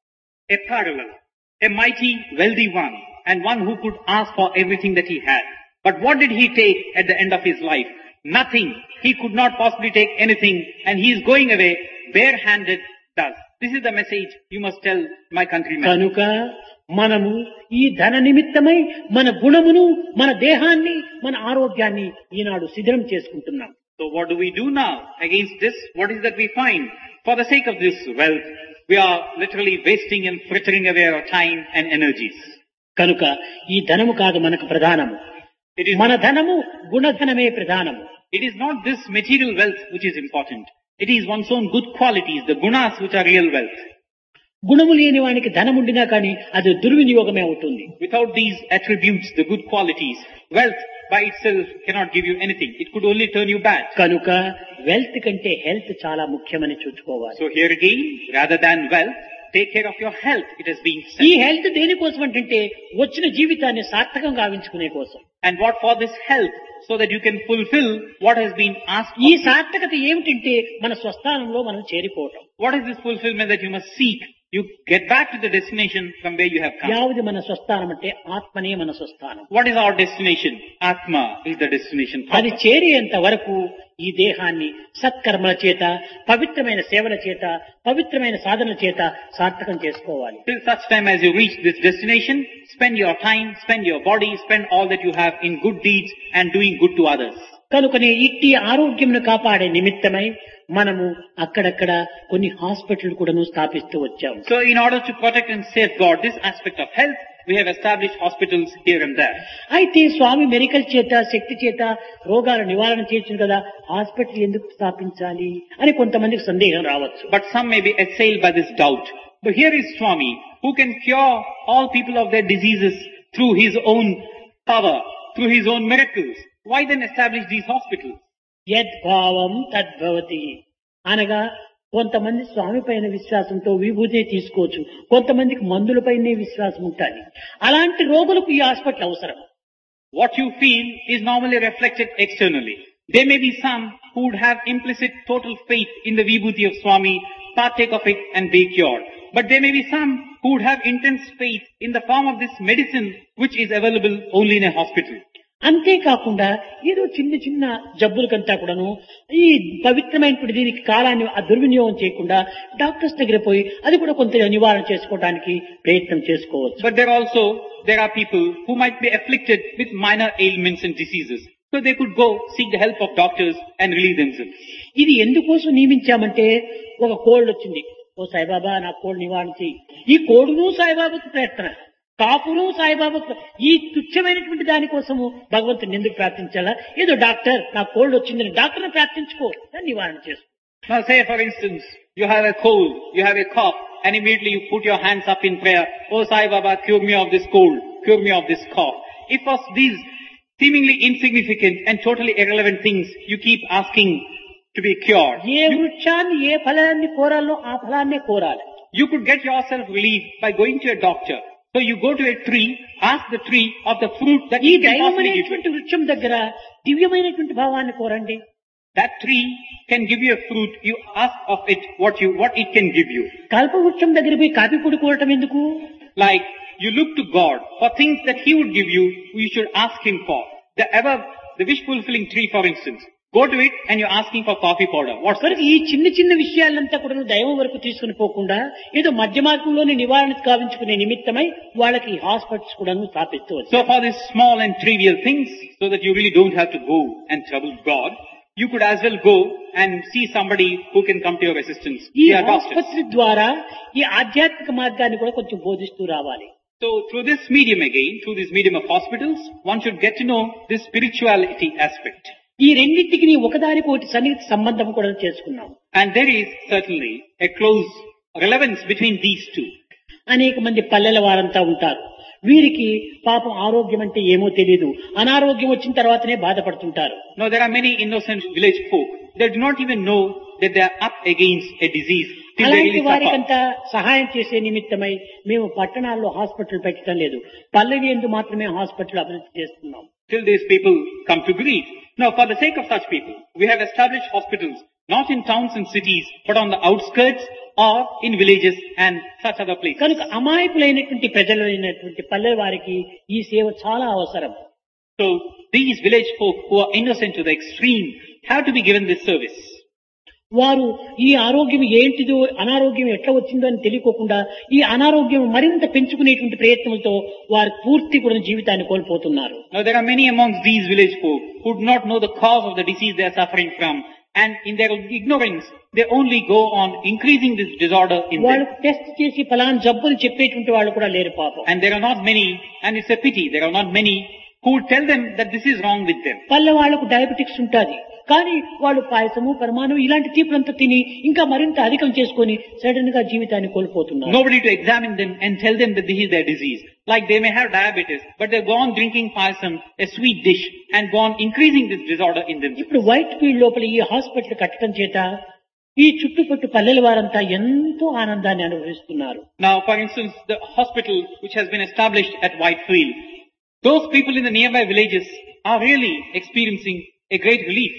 a parallel, a mighty wealthy one, and one who could ask for everything that he had. But what did he take at the end of his life? Nothing. He could not possibly take anything, and he is going away bare-handed thus. This is the message you must tell my countrymen. కనుక మనము ఈ ధన నిమిత్తమై మన గుణమును, మన దేహాన్ని, మన ఆరోగ్యాన్ని ఈనాడు శిథిలం చేసుకుంటున్నాం. So what do we do now against this? What is that we find? For the sake of this wealth, we are literally wasting and frittering away our time and energies. కనుక ఈ ధనము కాదు మనకు ప్రధానము. It is, మన ధనము గుణధనమే ప్రధానము. it is not this material wealth which is important. It is one's own good qualities, the gunas which are real wealth. గుణము లేని వానికి ధనం ఉండినా కానీ అది దుర్వినియోగమే అవుతుంది. Without these attributes, the good qualities, wealth by itself cannot give you anything. It could only turn you bad. కనుక wealth కంటే హెల్త్ చాలా ముఖ్యమని చూసుకోవాలి. So here again, rather than wealth, take care of your health. It has been ఈ said. Health దేనికోసం అంటే వచ్చిన జీవితాన్ని సార్థకంగా గావించుకునే కోసం. And what for this health? So that you can fulfill what has been asked ఈ of you. సార్థకత ఏమిటంటే మన స్వస్థానంలో మనం చేరిపోవటం. What is this fulfillment that you must seek? You get back to the destination from where you have come. యావది మన స్వస్థానం అంటే ఆత్మనే మన స్వస్థానం. What is our destination? Atma is the destination. అది చేరేంత వరకు ఈ దేహాన్ని సత్కర్మల చేత, పవిత్రమైన సేవల చేత, పవిత్రమైన సాధనల చేత సార్థకం చేసుకోవాలి. Till such time as you reach this destination, spend your time, spend your body, spend all that you have in good deeds and doing good to others. కనుకనే ఇట్టి ఆరోగ్యంను కాపాడే నిమిత్తమై మనము అక్కడక్కడ కొన్ని హాస్పిటల్ కూడాను స్థాపిస్తూ వచ్చాము. So in order to protect and safeguard this aspect of health, we have established hospitals here and there. అయితే స్వామి మెడికల్ చేత శక్తి చేత రోగాల నివారణ చేయొచ్చు కదా, హాస్పిటల్ ఎందుకు స్థాపించాలి అని కొంతమందికి సందేహం రావచ్చు. But some may be assailed by this doubt. But here is Swami, who can cure all people of their diseases through his own power, through his own miracles. Why then establish these hospitals? యద్భావం తద్భవతి అనగా కొంతమంది స్వామి పైన విశ్వాసంతో విభూతి తీసుకోవచ్చు, కొంతమందికి మందులపైనే విశ్వాసం ఉంటుంది. అలాంటి రోగులకు ఈ హాస్పిటల్ అవసరం. What you feel is normally reflected externally. There may be some who would have implicit total faith in the vibhuti of Swami, partake of it and be cured. But there may be some who would have intense faith in the form of this medicine which is available only in a hospital. అంతేకాకుండా ఏదో చిన్న చిన్న జబ్బులకంతా కూడాను ఈ పవిత్రమైనటువంటి దీనికి కాలాన్ని ఆ దుర్వినియోగం చేయకుండా డాక్టర్స్ దగ్గర పోయి అది కూడా కొంత నివారణ చేసుకోవడానికి ప్రయత్నం చేసుకోవచ్చు. But there also, there are people who might be afflicted with minor ailments and diseases. So they could go seek the help of doctors and relieve themselves. ఇది ఎందుకోసం నియమించామంటే, ఒక కోల్డ్ వచ్చింది, ఓ సాయిబాబా నా కోల్డ్ నివారణ చేయి. ఈ కోడును సాయిబాబాకు ప్రయత్న, కాపును సాయిబాబాకు, ఈ తుచ్చమైనటువంటి దానికోసము భగవంతుని ఎందుకు ప్రార్థించాలా? ఏదో డాక్టర్ నా కోల్డ్ వచ్చిందని డాక్టర్ని ప్రార్థించుకో, దాన్ని నివారణ చేసుకో. Now say for instance, you have a cold, you have a cough, and immediately you put your hands up in prayer, oh Sai Baba, cure me of this cold, cure me of this cough. If of these seemingly insignificant and totally irrelevant things you keep asking to be cured, ఏ వృక్షాన్ని ఏ ఫలాన్ని కోరాలో ఆ ఫలాన్నే కోరాలి. you could get yourself relief by going to a doctor. So you go to a tree, ask the tree of the fruit that ఈ it can possibly give దైవమైనటువంటి you. వృక్షం దగ్గర దివ్యమైనటువంటి భావాన్ని కోరండి. That tree can give you a fruit, you ask of it what you, what it can give you. కల్పవృక్షం దగ్గర పోయి copy పొడి కోరటం ఎందుకు? Like you look to God for things that He would give you, you should ask Him for. The ever, the wish fulfilling tree for instance, go to it and you're asking for coffee powder. What's కనుక ఈ చిన్న చిన్న విషయాలంతా కూడా దైవం వరకు తీసుకుని పోకుండా ఏదో మధ్య మార్గంలోని నివారణ కావించుకునే నిమిత్తమై వాళ్ళకి హాస్పిటల్స్ కూడా స్థాపిస్తూ So for these small and trivial things, so that you really don't have to go and trouble God, you could as well go and see somebody who can come to your assistance. ఈ They are doctors. ఆసుపత్రి ద్వారా ఈ ఆధ్యాత్మిక మార్గాన్ని కూడా కొంచెం బోధిస్తూ రావాలి. So through this medium again, through this medium of hospitals, one should get to know this spirituality aspect. ఈ రెండింటికి ఒకదానికి ఒకటి సన్నిహిత సంబంధం కూడా చేసుకున్నాం. And there is certainly a close relevance between these two. అనేక మంది పల్లెల వారంతా ఉంటారు. వీరికి పాపం ఆరోగ్యం అంటే ఏమో తెలియదు, అనారోగ్యం వచ్చిన తర్వాతనే బాధపడుతుంటారు. Now there are many innocent village folk. They do not even know that they are up against a disease till they అలాంటి really suffer. వారికంతా సహాయం చేసే నిమిత్తమై మేము పట్టణాల్లో హాస్పిటల్ పెట్టడం లేదు, పల్లెలు ఎందు మాత్రమే హాస్పిటల్ అభివృద్ధి చేస్తున్నాం. Till these people come to grief. Now for the sake of such people, we have established hospitals not in towns and cities, but on the outskirts or in villages and such other places. కనుక అమాయకులైనటువంటి ప్రజలైనటువంటి పల్లె వారికి ఈ సేవ చాలా అవసరం. So these village folk who are innocent to the extreme have to be given this service. వారు ఈ ఆరోగ్యం ఏంటిదో, అనారోగ్యం ఎట్లా వచ్చిందో అని తెలియకోకుండా ఈ అనారోగ్యం మరింత పెంచుకునేటువంటి ప్రయత్నంతో వారు పూర్తి కూడా జీవితాన్ని కోల్పోతున్నారు. Now there are many amongst these village folk who do not know the cause of the disease they are suffering from, and in their ignorance they only go on increasing this disorder in వాళ్ళు them. Test చేసి ఫలానా జబ్బులు చెప్పేటువంటి వాళ్ళు కూడా లేరు పాపం. And there are not many, and it's a pity, there are not many who would tell them that this is wrong with them. పల్లె వాళ్ళకు డయాబెటిక్స్ ఉంటుంది, కానీ వాళ్ళు పాయసము పరమాణం ఇలాంటి తీపులంతా తిని ఇంకా మరింత అధికం చేసుకొని సడన్ గా జీవితాన్ని కోల్పోతున్నారు. Nobody to examine them and tell them that this is their disease. Like they may have diabetes, but they go on drinking payasam, a sweet dish, and go on increasing this disorder in them. ఇప్పుడు Whitefield లోపల ఈ hospital కట్టడం చేత ఈ చుట్టుపట్టు పల్లెల వారంతా ఎంతో ఆనందాన్ని అనుభవిస్తున్నారు. Now, for instance, the hospital which has been established at Whitefield, those people in the nearby villages are really experiencing a great relief.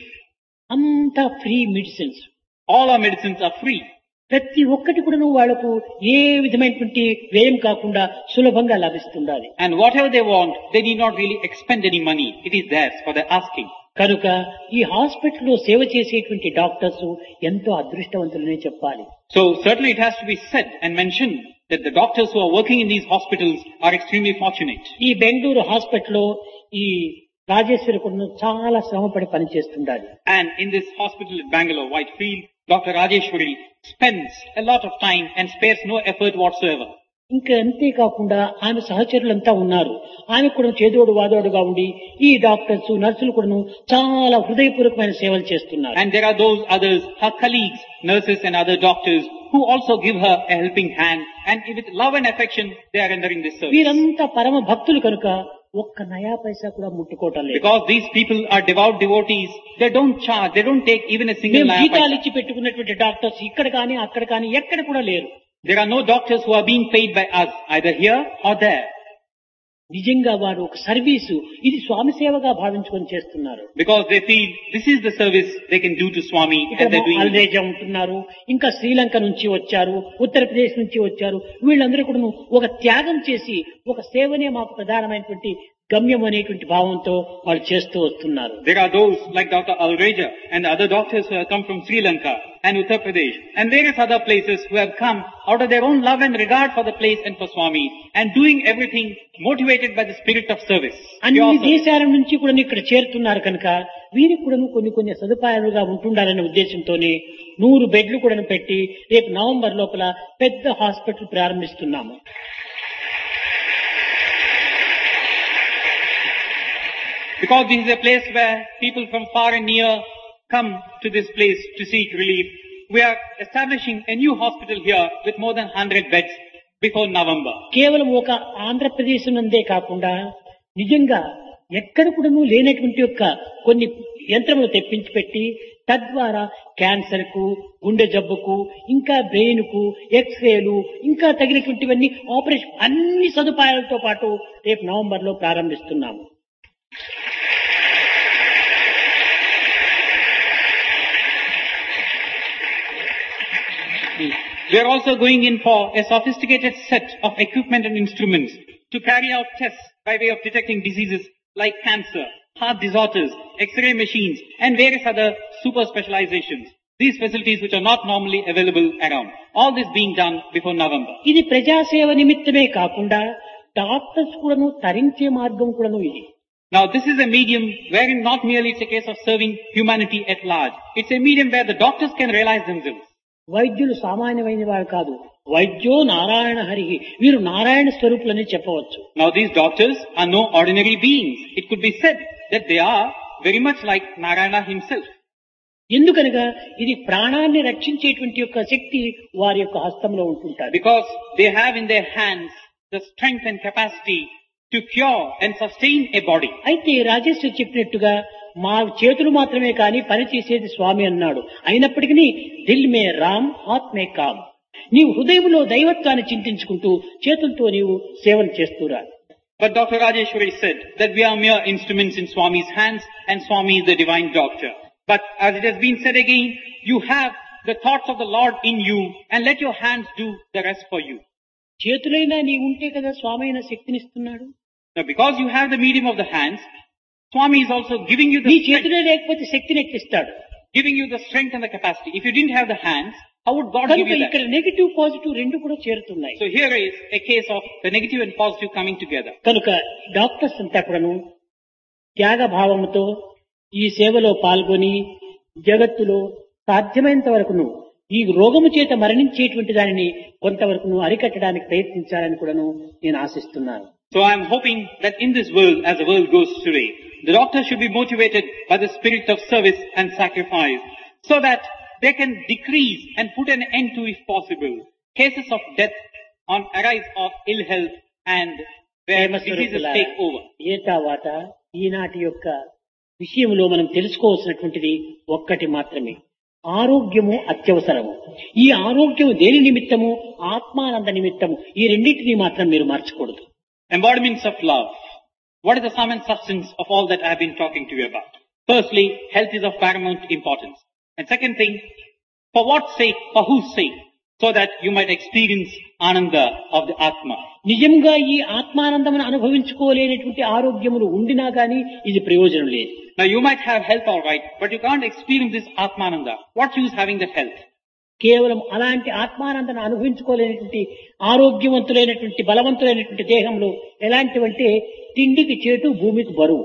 అంతా free medicines, All our medicines are free. ప్రతి ఒక్కటి కూడా వాళ్లకు ఏ విధమైనటువంటి వ్యయం కాకుండా సులభంగా లభిస్తుండాలి. And whatever they want, they need not really expend any money. It is theirs for their asking. కనుక ఈ హాస్పిటల్లో సేవ చేసేటువంటి డాక్టర్స్ ఎంతో అదృష్టవంతులనే చెప్పాలి. So certainly it has to be said and mentioned that the doctors who are working in these hospitals are extremely fortunate. ఈ బెంగళూరు హాస్పిటల్లో ఈ రాజేశ్వరి కూడా చాలా శ్రమపడి పనిచేస్తుండాలి. And in this hospital at Bangalore, Whitefield, Doctor Rajeshwari spends a lot of time and spares no effort whatsoever. ఇంకా అంతేకాకుండా ఆమె సహచరులంతా ఉన్నారు. ఆమె కూడా చేదోడు వాదోడుగా ఉండి ఈ డాక్టర్స్ నర్సులు కూడాను చాలా హృదయపూర్వకమైన సేవలు చేస్తున్నారు. And there are those others, her colleagues, nurses and other doctors who also give her a helping hand, and with love and affection they are rendering this service. వీరంతా పరమ భక్తులు కనుక ఒక్క నయా పైసా కూడా ముట్టుకోవటం లేదు. Because these people are devout devotees, they don't charge, they don't take even a single మేము naya జీతాలు paisa. ఇచ్చి పెట్టుకున్నటువంటి డాక్టర్స్ ఇక్కడ కానీ అక్కడ కానీ ఎక్కడ కూడా లేరు. There are no doctors who are being paid by us, either here or there. నిజంగా వారు ఒక సర్వీసు, ఇది స్వామి సేవగా భావించుకొని చేస్తున్నారు. Because they feel this is the service they can do to Swami, ఇక్కడ and they're doing it. అల్దేజా ఉంటున్నారు, ఇంకా శ్రీలంక నుంచి వచ్చారు, ఉత్తరప్రదేశ్ నుంచి వచ్చారు. వీళ్ళందరూ కూడా ఒక త్యాగం చేసి ఒక సేవనే మాకు ప్రధానమైనటువంటి గమ్యం అనేటువంటి భావంతో వాళ్ళు చేస్తూ వస్తున్నారు. There are those like Doctor Alreja and other doctors who have come from Sri Lanka and Uttar Pradesh and various other places who have come out of their own love and regard for the place and for Swami, and doing everything motivated by the spirit of service. అన్ని Pure service. దేశాల నుంచి కూడా ఇక్కడ చేరుతున్నారు కనుక వీరికి కూడా కొన్ని కొన్ని సదుపాయాలుగా ఉంటుండాలనే ఉద్దేశంతోనే నూరు బెడ్లు కూడా పెట్టి రేపు నవంబర్ లోపల పెద్ద హాస్పిటల్ ప్రారంభిస్తున్నాము. Because this is a place where people from far and near come to this place to seek relief, we are establishing a new hospital here with more than one hundred beds before November. కేవలం ఒక ఆంధ్రప్రదేశ్ నందే కాకుండా నిజంగా ఎక్కడ కూడా లేనటువంటి యొక్క కొన్ని యంత్రములు తెప్పించి పెట్టి తద్వారా క్యాన్సర్ కు, గుండె జబ్బుకు, ఇంకా బ్రెయిన్ కు ఎక్స్రేలు, ఇంకా తగినటువంటివన్నీ ఆపరేషన్ అన్ని సదుపాయాలతో పాటు రేపు నవంబర్ లో ప్రారంభిస్తున్నాము. We are also going in for a sophisticated set of equipment and instruments to carry out tests by way of detecting diseases like cancer, heart disorders, X-ray machines, and various other super specializations. These facilities which are not normally available around. All this being done before November. ఇది ప్రజాసేవ నిమిత్తమే కాకుండా doctors కూడాను తరించే మార్గం కూడాను ఇది. Now this is a medium wherein not merely it's a case of serving humanity at large. It's a medium where the doctors can realize themselves. వైద్యులు సామాన్యమైన వారు కాదు. వైద్యో నారాయణ హరి, వీరు నారాయణ స్వరూపులని చెప్పవచ్చు. Now these doctors are no ordinary beings. It could be said that they are very much like Narayana himself. ఎందుకనగా ఇది ప్రాణాన్ని రక్షించేటువంటి యొక్క శక్తి వారి యొక్క హస్తంలో ఉంటుంటారు. Because they have in their hands the strength and capacity to cure and sustain a body. అయితే రాజేశ్వర్ చెప్పినట్టుగా మా చేతులు మాత్రమే కాని పని చేసేది స్వామి అన్నాడు. అయినప్పటికీ దిల్ మే రామ్, హాత్ మే కామ్. నీవు హృదయంలో దైవత్వాన్ని చింతించుకుంటూ చేతులతో నీవు సేవలు చేస్తురా. But Doctor Rajeshwari said that we are mere instruments in Swami's hands and Swami is the divine doctor. But as it has been said again, you have the thoughts of the Lord in you and let your hands do the rest for you. చేతులైనా నీ ఉంటే కదా స్వామి అయిన శక్తినిస్తున్నాడు. Now because you have the medium of the hands, Swami is also giving you నీ the strength, చేతులే లేకపోతే శక్తిని ఎట్లిస్తాడు. giving you the strength and the capacity. If you didn't have the hands, how would God give కనుక you that? ఇక్కడ negative positive రెండు కూడా చేరుతున్నాయి. So here is a case of the negative and positive coming together. కనుక doctors అంతా కూడాను త్యాగ భావముతో ఈ సేవలో పాల్గొని జగత్తులో సాధ్యమైనంత వరకును ఈ రోగము చేత మరణించేటువంటి దానిని కొంతవరకును అరికట్టడానికి ప్రయత్నించాలని కూడాను నేను ఆశిస్తున్నాను. So I am hoping that in this world, as the world goes today, the doctors should be motivated by the spirit of service and sacrifice so that they can decrease and put an end to, if possible, cases of death on arise of ill health and where diseases take over. ఏ తర్వాత ఈనాటి యొక్క విషయంలో మనం తెలుసుకోవాల్సినటువంటిది ఒక్కటి మాత్రమే. ఆరోగ్యము అత్యవసరము. ఈ ఆరోగ్యము దేని నిమిత్తము? ఆత్మానంద నిమిత్తము. ఈ రెండింటినీ మాత్రం మీరు మార్చకూడదు. Embodiments of love. What is the sum and substance of all that I have been talking to you about? Firstly, health is of paramount importance. And second thing, for what sake, for whose sake? So that you might experience ananda of the Atma. నిజంగా ఈ ఆత్మానందమును అనుభవించుకోలేనటువంటి ఆరోగ్యములు ఉండినా గాని ఇది ప్రయోజనం లేదు. Now you might have health alright, but you can't experience this Atmananda. What use having that health? కేవలం అలాంటి ఆత్మానందను అనుభవించుకోలేనటువంటి ఆరోగ్యవంతులైనటువంటి బలవంతులైనటువంటి దేహంలో ఎలాంటివంటే తిండికి చేటు, భూమికి బరువు.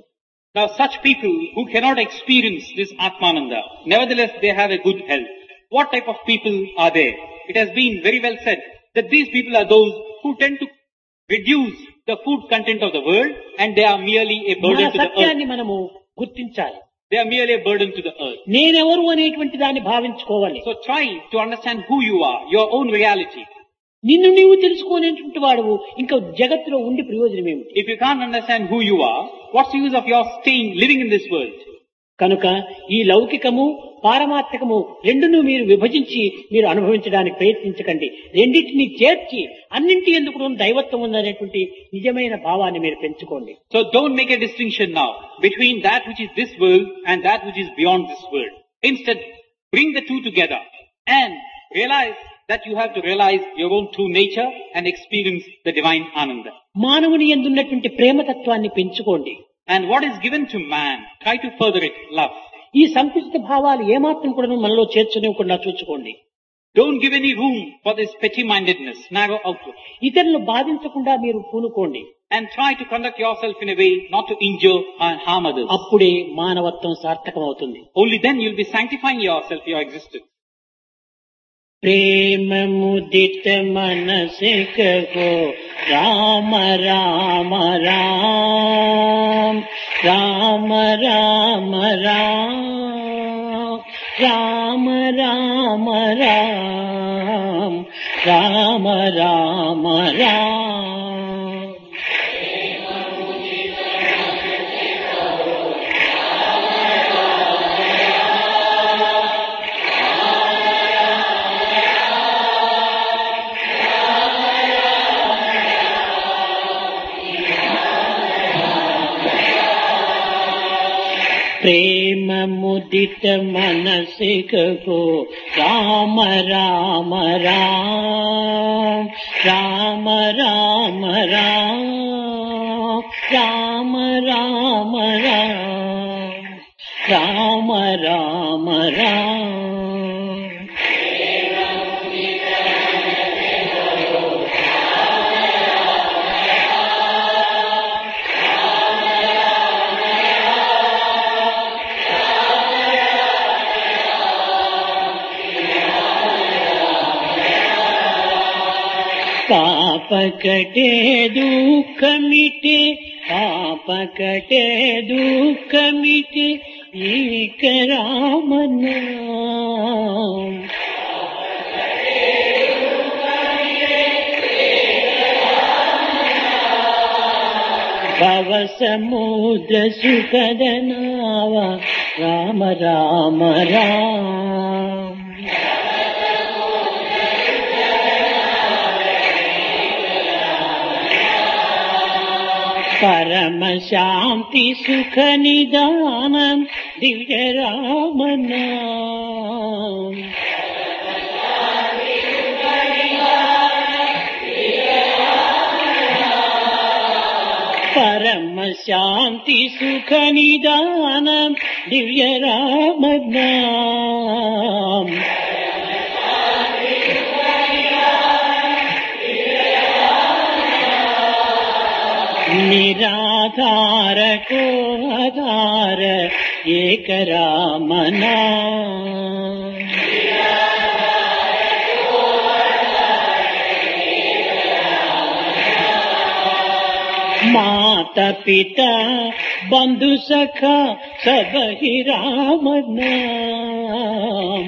Now such people who cannot experience this Atmananda, nevertheless they have a good health. What type of people are they? It has been very well said that these people are those who tend to reduce the food content of the world and they are merely a మన burden to the earth. సత్యాన్ని మనము గుర్తించాలి. They are merely a burden to the earth. నేనెవరు అనేటువంటి దాన్ని భావించుకోవాలి. So try to understand who you are, your own reality. నిన్ను నీవు తెలుసుకోనేటువంటి వాడు ఇంకా జగత్తులో ఉండి ప్రయోజనం ఏమిటి? If you can't understand who you are, what's the use of your staying, living in this world? కనుక ఈ లౌకికము పారమార్థికము రెండును మీరు విభజించి మీరు అనుభవించడానికి ప్రయత్నించకండి. రెండింటిని చేర్చి అన్నింటి ఎందుకు దైవత్వం ఉందనేటువంటి నిజమైన భావాన్ని మీరు పెంచుకోండి. So don't make a distinction now between that which is this world and that which is beyond this world. Instead, bring the two together and realize that you have to realize your own true nature and experience the divine Ananda. మానవుని యందున్నటువంటి ప్రేమతత్వాన్ని పెంచుకోండి. And what is given to man, try to further it, love. ఈ సంకుచిత భావాలు ఏమాత్రం కూడా మనలో చేర్చనివ్వకుండా చూసుకోండి. Don't give any room for this petty-mindedness, narrow outlook. ఇతరులను బాధించకుండా మీరు పూనుకోండి. And try to conduct yourself in a way not to injure and harm others. అప్పుడే మానవత్వం సార్థకమవుతుంది. Only then you'll be sanctifying yourself, your existence. ప్రేమ ముదిత మనసికో రామ రామ రామ రామ రామ రామ రామ రామ రామ రామ రామ రామ. ప్రేమ ముదిత మనసికో రామ రామ రామ రామ రామ రామ రామ రామ రామ రామ రామ. పాప కటే దుఃఖ మిటే పాప కటే దుఃఖ మిటే ఏక రామ నామ. భవ సముద్ర సుఖద నావ రామ రామ రామ. పరమ శాంతి సుఖ నిదానం దివ్య రామ నామ. పరమ శాంతి సుఖ నిదానం దివ్య రామ నామ. నిరాధార కో ఆధార ఏక రామ నామ. माता पिता बंधु सखा सब ही राम नाम।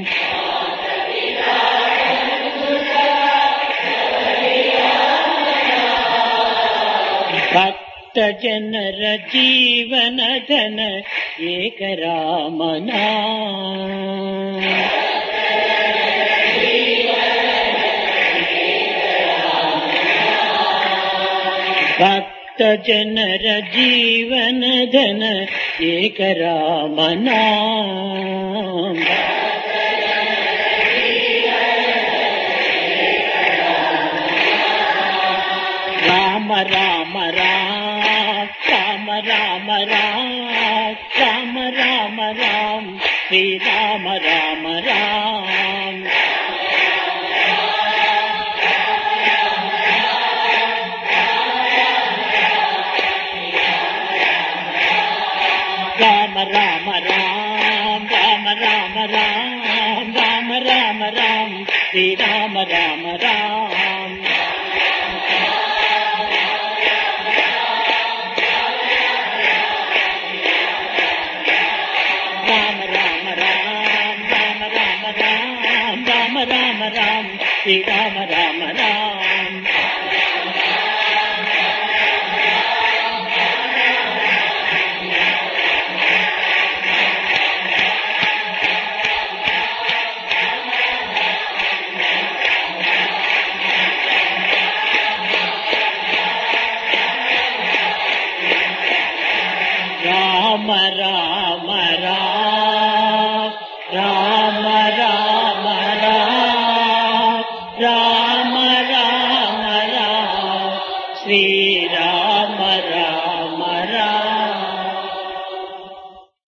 भक्त जनर जीवन धन एक राम नाम। भक्त जनर जीवन धन एक राम नाम। राम राम राम राम राम राम राम राम राम श्री राम राम राम। राम राम राम राम राम राम राम राम राम श्री राम राम राम। శ్రీరామ రామ రామ రామ రామ రామ రామ రామ రామ రామ రామ శ్రీరామ రామ రామ